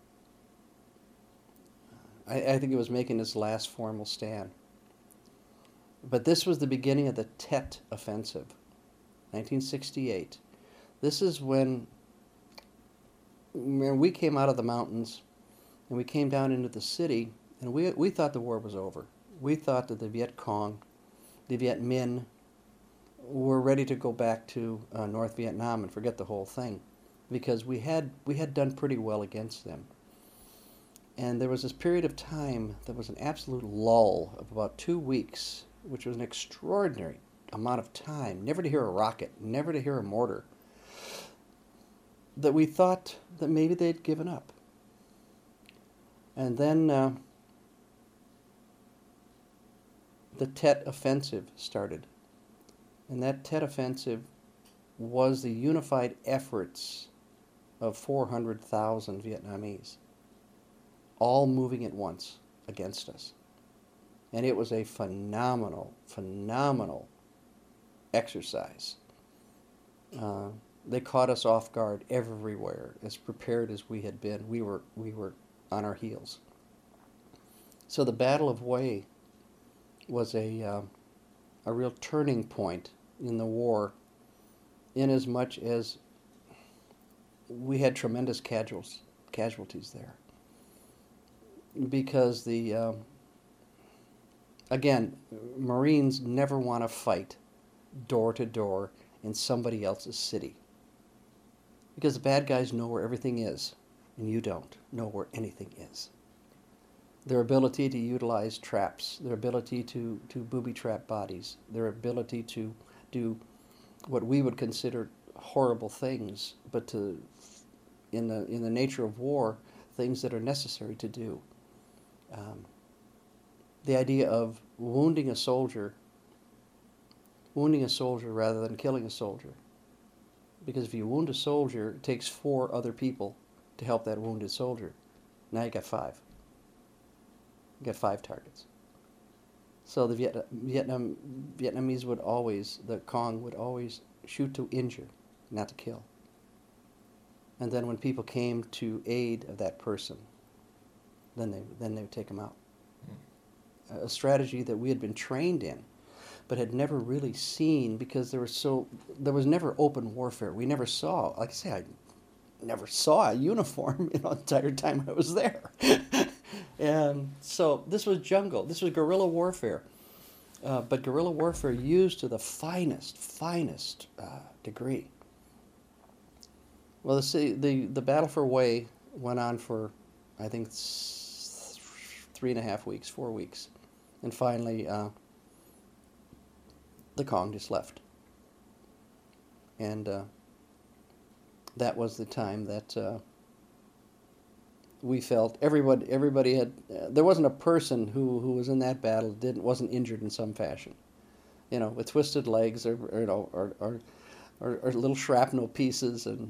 I, I think it was making its last formal stand. But this was the beginning of the Tet Offensive, nineteen sixty-eight. This is when, when we came out of the mountains and we came down into the city, and we we thought the war was over. We thought that the Viet Cong, the Viet Minh, were ready to go back to uh, North Vietnam and forget the whole thing, because we had we had done pretty well against them. And there was this period of time that was an absolute lull of about two weeks, which was an extraordinary amount of time, never to hear a rocket, never to hear a mortar, that we thought that maybe they'd given up. And then uh, the Tet Offensive started. And that Tet Offensive was the unified efforts of four hundred thousand Vietnamese, all moving at once against us. And it was a phenomenal, phenomenal exercise. Uh, they caught us off guard everywhere, as prepared as we had been. We were, we were on our heels. So the Battle of Hue was a, uh, a real turning point in the war, in as much as we had tremendous casuals, casualties there. Because the, um, again, Marines never want to fight door to door in somebody else's city. Because the bad guys know where everything is, and you don't know where anything is. Their ability to utilize traps, their ability to, to booby trap bodies, their ability to do what we would consider horrible things, but to, in the, in the nature of war, things that are necessary to do. Um, the idea of wounding a soldier, wounding a soldier rather than killing a soldier. Because if you wound a soldier, it takes four other people to help that wounded soldier. Now you got five. You got five targets. So the Viet- Vietnam Vietnamese would always, the Cong would always shoot to injure, not to kill. And then when people came to aid of that person, then they then they would take them out. Mm. A strategy that we had been trained in, but had never really seen because there was so there was never open warfare. We never saw, like I say, I never saw a uniform you know, the entire time I was there. And so this was jungle. This was guerrilla warfare, uh, but guerrilla warfare used to the finest, finest uh, degree. Well, the, the the battle for Hue went on for, I think, three and a half weeks, four weeks, and finally uh, the Cong just left. And uh, that was the time that uh, we felt everybody everybody had. Uh, there wasn't a person who, who was in that battle that didn't wasn't injured in some fashion, you know, with twisted legs or, or you know or or, or or little shrapnel pieces and.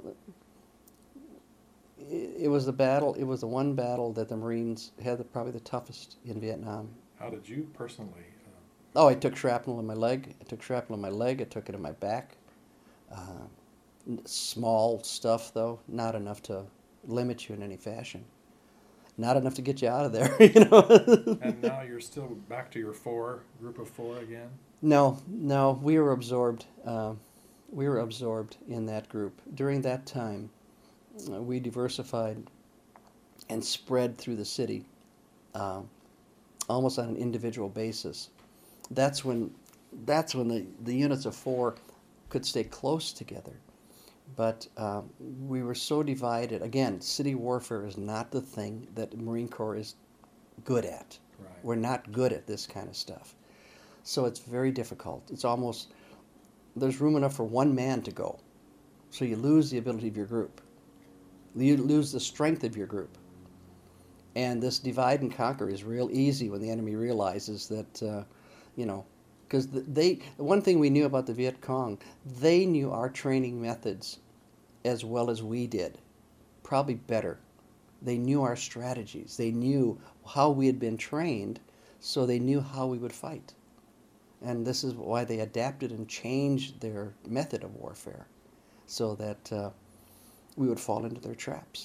It was the battle. It was the one battle that the Marines had the, probably the toughest in Vietnam. How did you personally? Uh... Oh, I took shrapnel in my leg. I took shrapnel in my leg. I took it in my back. Uh, small stuff, though, not enough to limit you in any fashion. Not enough to get you out of there, you know. And now you're still back to your four group of four again. No, no, we were absorbed. Uh, we were absorbed in that group during that time. Uh, we diversified and spread through the city uh, almost on an individual basis. That's when that's when the, the units of four could stay close together. But uh, we were so divided. Again, city warfare is not the thing that the Marine Corps is good at. Right. We're not good at this kind of stuff. So it's very difficult. It's almost, there's room enough for one man to go. So you lose the ability of your group. You lose the strength of your group. And this divide and conquer is real easy when the enemy realizes that, uh, you know, because they, one thing we knew about the Viet Cong, they knew our training methods as well as we did, probably better. They knew our strategies. They knew how we had been trained, so they knew how we would fight. And this is why they adapted and changed their method of warfare, so that uh, we would fall into their traps.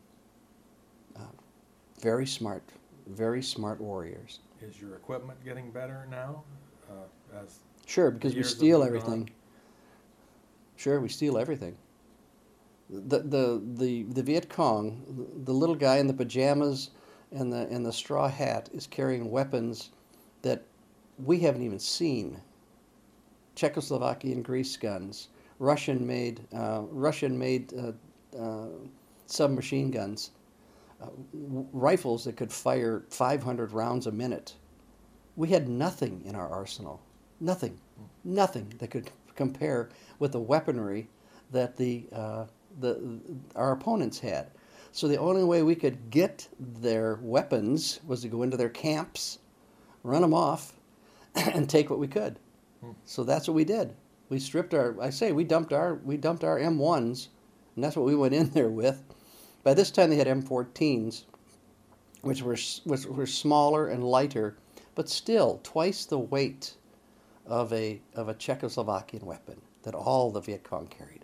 Uh, very smart, very smart warriors. Is your equipment getting better now? Uh, as sure, because we steal everything. Sure, we steal everything. The the the the Viet Cong, the little guy in the pajamas and the and the straw hat is carrying weapons that we haven't even seen. Czechoslovakian grease guns, Russian-made uh, Russian-made uh, uh, submachine guns, uh, w- rifles that could fire five hundred rounds a minute. We had nothing in our arsenal, nothing, nothing that could compare with the weaponry that the uh, the our opponents had. So the only way we could get their weapons was to go into their camps, run them off, and take what we could. Hmm. So that's what we did. We stripped our. I say we dumped our. We dumped our M ones, and that's what we went in there with. By this time they had M fourteens, which were which were smaller and lighter, but still twice the weight of a of a Czechoslovakian weapon that all the Viet Cong carried.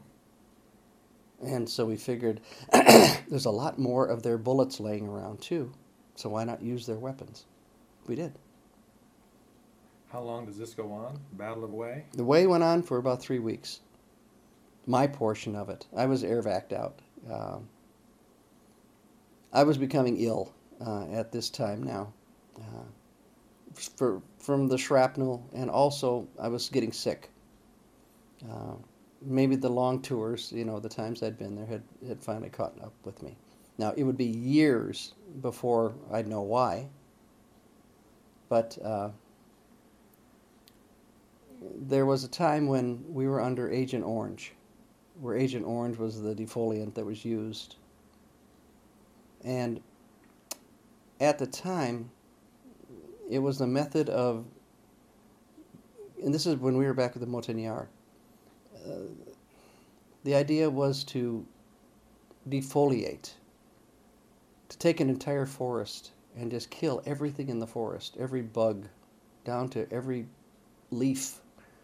And so we figured there's a lot more of their bullets laying around too, so why not use their weapons? We did. How long does this go on? Battle of Hue? The Hue went on for about three weeks. my portion of it. I was air vac'd out. Um, I was becoming ill uh, at this time now, uh, for, from the shrapnel, and also I was getting sick. Uh, maybe the long tours, you know, the times I'd been there had, had finally caught up with me. Now, it would be years before I'd know why, but uh, there was a time when we were under Agent Orange, where Agent Orange was the defoliant that was used. And at the time, it was a method of, and this is when we were back at the Montagnard, uh, the idea was to defoliate, to take an entire forest and just kill everything in the forest, every bug, down to every leaf,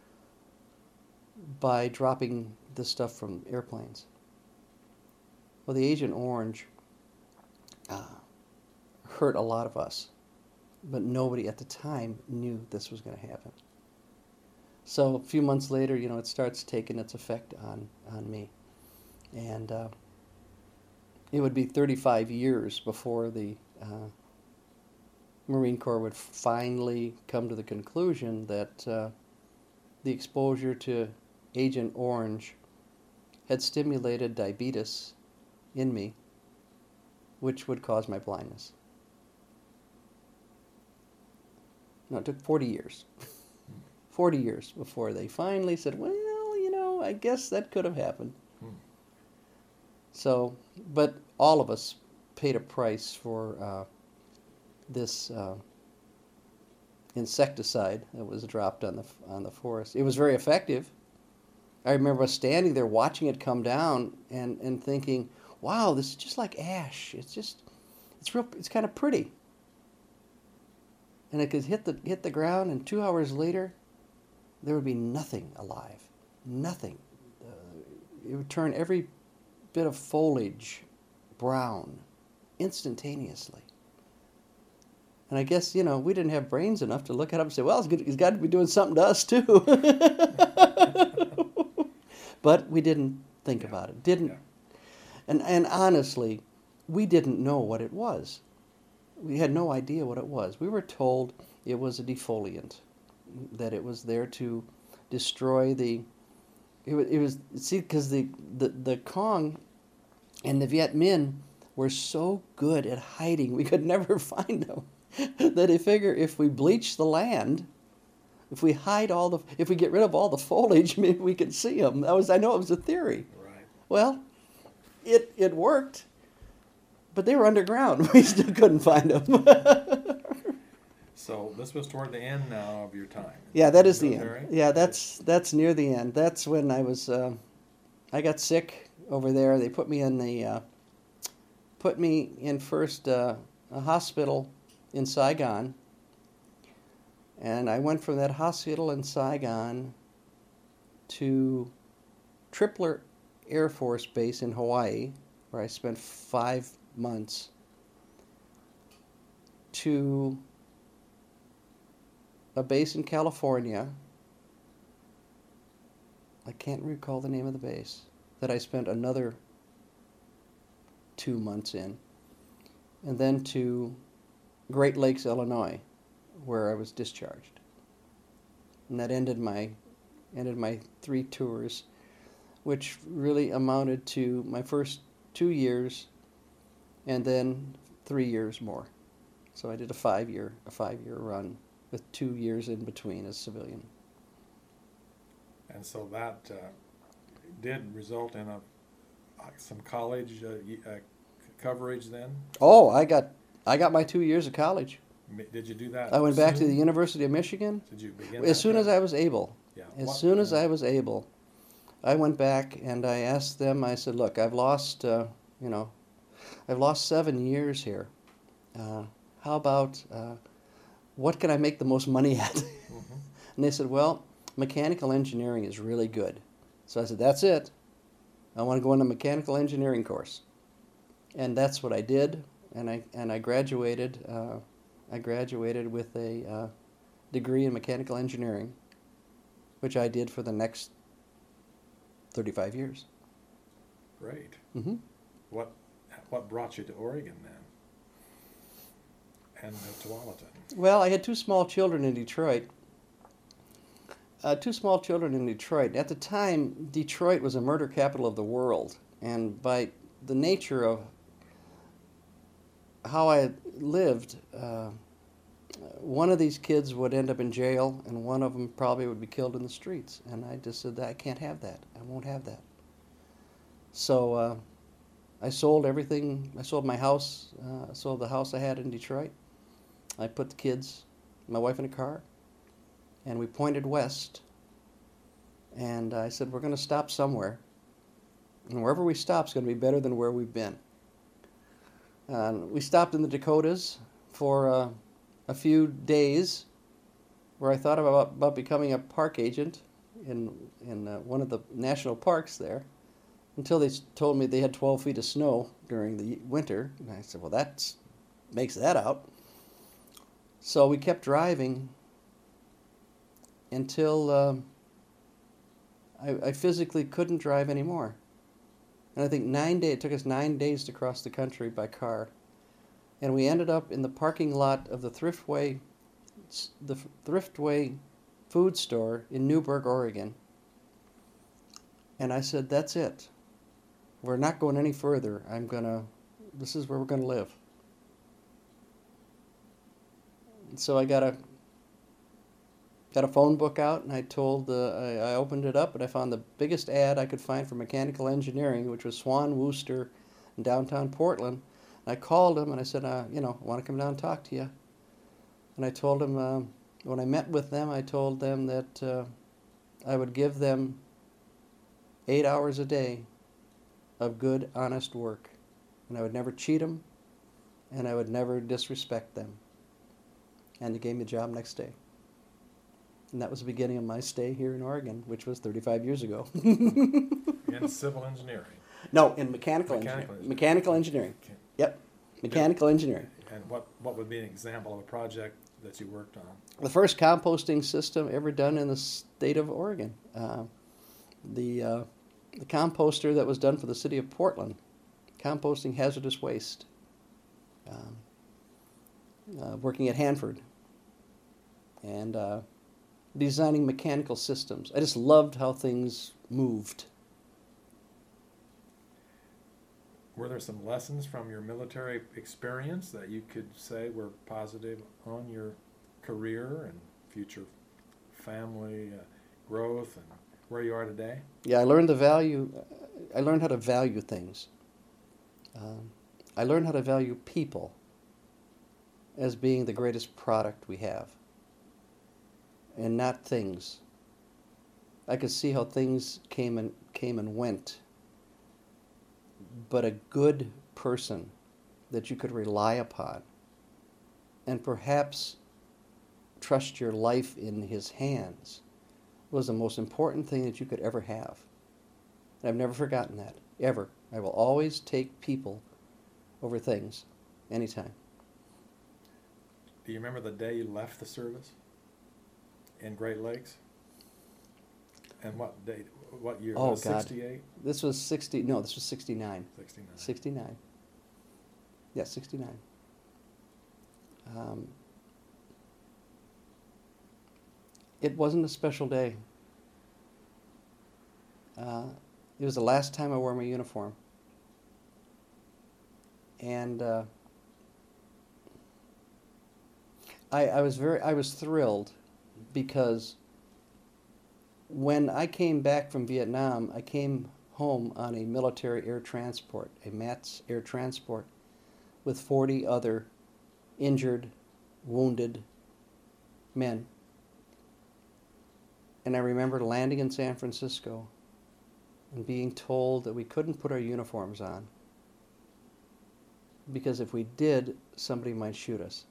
by dropping this stuff from airplanes. Well, the Agent Orange uh, hurt a lot of us, but nobody at the time knew this was going to happen. So a few months later, you know, it starts taking its effect on, on me. And uh, it would be thirty-five years before the uh, Marine Corps would finally come to the conclusion that uh, the exposure to Agent Orange had stimulated diabetes in me, which would cause my blindness. No, it took forty years. forty years before they finally said, well, you know, I guess that could have happened. Hmm. So, but all of us paid a price for uh, this uh, insecticide that was dropped on the on the forest. It was very effective. I remember standing there watching it come down and, and thinking, wow, this is just like ash. It's just, it's real, it's kind of pretty. And it could hit the hit the ground, and two hours later, there would be nothing alive, nothing. Uh, it would turn every bit of foliage brown instantaneously. And I guess, you know, we didn't have brains enough to look at it and say, well, he's got to be doing something to us too. But we didn't think yeah. about it. Didn't. Yeah. And, and honestly, we didn't know what it was. We had no idea what it was. We were told it was a defoliant, that it was there to destroy the, it was, it was see, because the, the, the Cong and the Viet Minh were so good at hiding, we could never find them, that they figure if we bleach the land, if we hide all the, if we get rid of all the foliage, maybe we can see them. That was, I know it was a theory. Right. Well, it it worked, but they were underground. We still couldn't find them. So this was toward the end now of your time. Yeah, that is the end. Yeah, that's that's near the end. That's when I was, uh, I got sick over there. They put me in the, uh, put me in first uh, a hospital in Saigon. And I went from that hospital in Saigon to Tripler Air Force Base in Hawaii, where I spent five months, to a base in California. I can't recall the name of the base, that I spent another two months in. And then to Great Lakes, Illinois, where I was discharged. And that ended my ended my three tours, which really amounted to my first two years and then three years more. So I did a five year a five year run with two years in between as civilian. And so that uh, did result in a some college uh, uh, coverage then? Oh, I got I got my two years of college. Did you do that? I went soon? back to the University of Michigan. Did you begin as soon time? as I was able. Yeah. As what, soon as uh, I was able, I went back and I asked them. I said, "Look, I've lost, uh, you know, I've lost seven years here. Uh, how about uh, what can I make the most money at?" Mm-hmm. And they said, "Well, mechanical engineering is really good." So I said, "That's it. I want to go on a mechanical engineering course," and that's what I did. And I and I graduated. Uh, I graduated with a uh, degree in mechanical engineering, which I did for the next thirty-five years. Great. Mm-hmm. What what brought you to Oregon then? And to Tualatin? Well, I had two small children in Detroit. Uh, two small children in Detroit. At the time, Detroit was a murder capital of the world. And by the nature of how I lived, uh, one of these kids would end up in jail, and one of them probably would be killed in the streets. And I just said, I can't have that. I won't have that. So uh, I sold everything. I sold my house. Uh, I sold the house I had in Detroit. I put the kids, my wife in a car, and we pointed west. And I said, we're going to stop somewhere. And wherever we stop is going to be better than where we've been. And we stopped in the Dakotas for uh, a few days, where I thought about, about becoming a park agent in, in uh, one of the national parks there, until they told me they had twelve feet of snow during the winter. And I said, well, that makes that out. So we kept driving until um, I, I physically couldn't drive anymore. And I think nine days, it took us nine days to cross the country by car. And we ended up in the parking lot of the Thriftway, the Thriftway food store in Newberg, Oregon. And I said, that's it. We're not going any further. I'm going to, this is where we're going to live. And so I got a, got a phone book out, and I told, uh, I, I opened it up, and I found the biggest ad I could find for mechanical engineering, which was Swan Wooster in downtown Portland. And I called him, and I said, uh, you know, I want to come down and talk to you. And I told him, uh, when I met with them, I told them that uh, I would give them eight hours a day of good, honest work. And I would never cheat them, and I would never disrespect them. And they gave me a job next day. And that was the beginning of my stay here in Oregon, which was thirty-five years ago. In civil engineering? No, in mechanical, Mechanical engineering. engineering. Mechanical engineering. Okay. Yep, mechanical engineering. And what, what would be an example of a project that you worked on? The first composting system ever done in the state of Oregon. Uh, the, uh, the composter that was done for the city of Portland, composting hazardous waste. Um, uh, working at Hanford. And uh, designing mechanical systems. I just loved how things moved. Were there some lessons from your military experience that you could say were positive on your career and future family uh, growth and where you are today? Yeah, I learned the value, I learned how to value things. Um, I learned how to value people as being the greatest product we have, and not things. I could see how things came and came and went, but a good person that you could rely upon and perhaps trust your life in his hands was the most important thing that you could ever have. And I've never forgotten that, ever. I will always take people over things, anytime. Do you remember the day you left the service in Great Lakes? And what date, what year? Oh, was it God. sixty-eight? This was sixty, no, this was sixty-nine. sixty-nine. sixty-nine. Yeah, sixty-nine. Um, it wasn't a special day. Uh, it was the last time I wore my uniform. And uh, I, I was very, I was thrilled because when I came back from Vietnam, I came home on a military air transport, a M A T S air transport, with forty other injured, wounded men. And I remember landing in San Francisco and being told that we couldn't put our uniforms on because if we did, somebody might shoot us.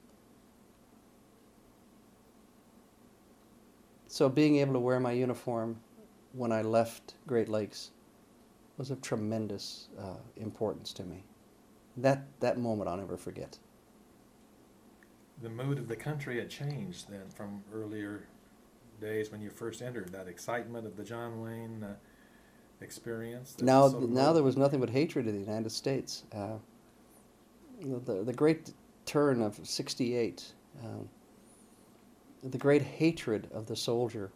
So being able to wear my uniform when I left Great Lakes was of tremendous uh, importance to me. That, that moment I'll never forget. The mood of the country had changed then from earlier days when you first entered, that excitement of the John Wayne uh, experience? that Now, sort of now there was nothing but hatred in the United States. Uh, the, the great turn of sixty-eight, um, the great hatred of the soldier.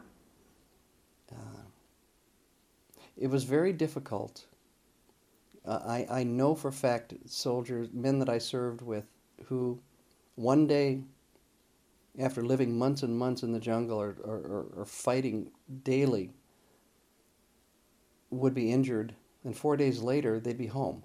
Uh, it was very difficult. Uh, I, I know for a fact soldiers, men that I served with, who one day, after living months and months in the jungle or, or, or, or fighting daily, would be injured, and four days later they'd be home.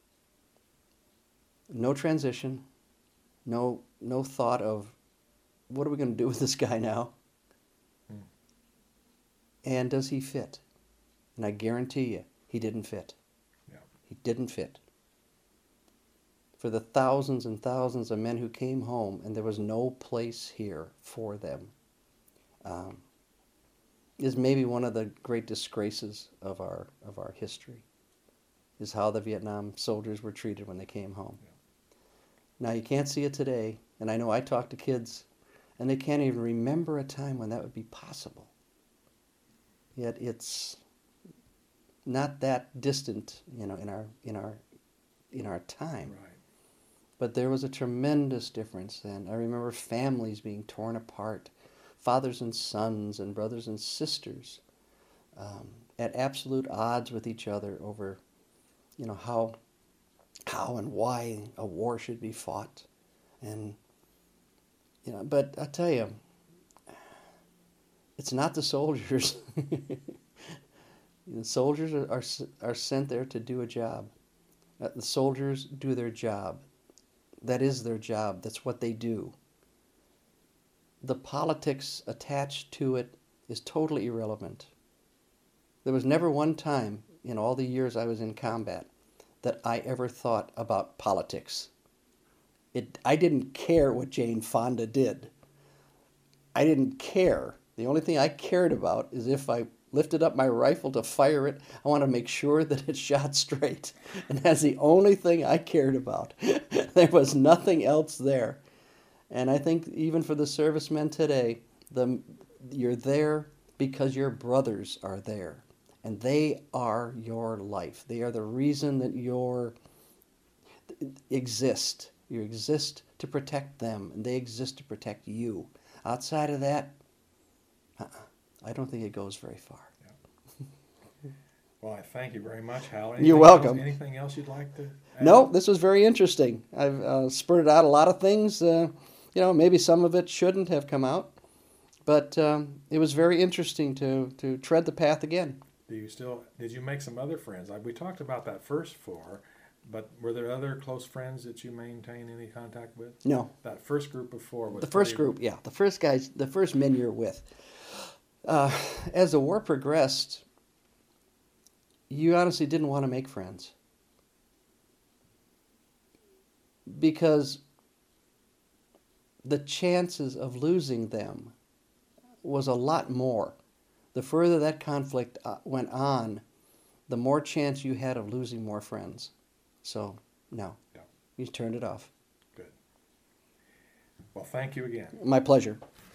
No transition, no no thought of what are we going to do with this guy now, Hmm. and does he fit? And I guarantee you, he didn't fit. Yeah. He didn't fit. For the thousands and thousands of men who came home, and there was no place here for them, um, is maybe one of the great disgraces of our of our history. Is how the Vietnam soldiers were treated when they came home. Yeah. Now you can't see it today, and I know I talk to kids, and they can't even remember a time when that would be possible. Yet it's not that distant, you know, in our in our in our time. Right. But there was a tremendous difference then. I remember families being torn apart, fathers and sons and brothers and sisters, um, at absolute odds with each other over, you know, how how and why a war should be fought. And, you know, but I tell you, it's not the soldiers. The soldiers are, are, are sent there to do a job. Uh, the soldiers do their job. That is their job. That's what they do. The politics attached to it is totally irrelevant. There was never one time in all the years I was in combat that I ever thought about politics. It, I didn't care what Jane Fonda did. I didn't care. The only thing I cared about is if I lifted up my rifle to fire it, I want to make sure that it shot straight. And that's the only thing I cared about. There was nothing else there. And I think even for the servicemen today, the, you're there because your brothers are there. And they are your life. They are the reason that you exist. You exist to protect them, and they exist to protect you. Outside of that, uh-uh, I don't think it goes very far. Yeah. Well, I thank you very much, Hal. You're Anything welcome. Else, anything else you'd like to add? No, this was very interesting. I've uh, spurted out a lot of things. Uh, you know, maybe some of it shouldn't have come out, but um, it was very interesting to to tread the path again. Do you still? Did you make some other friends? Like we talked about that first four, but were there other close friends that you maintain any contact with? No. That first group of four was The first pretty- group, yeah, the first guys, the first men you're with. Uh, as the war progressed, you honestly didn't want to make friends. Because the chances of losing them was a lot more. The further that conflict uh, went on, the more chance you had of losing more friends. So, no, Yeah. you turned it off. Good. Well, thank you again. My pleasure.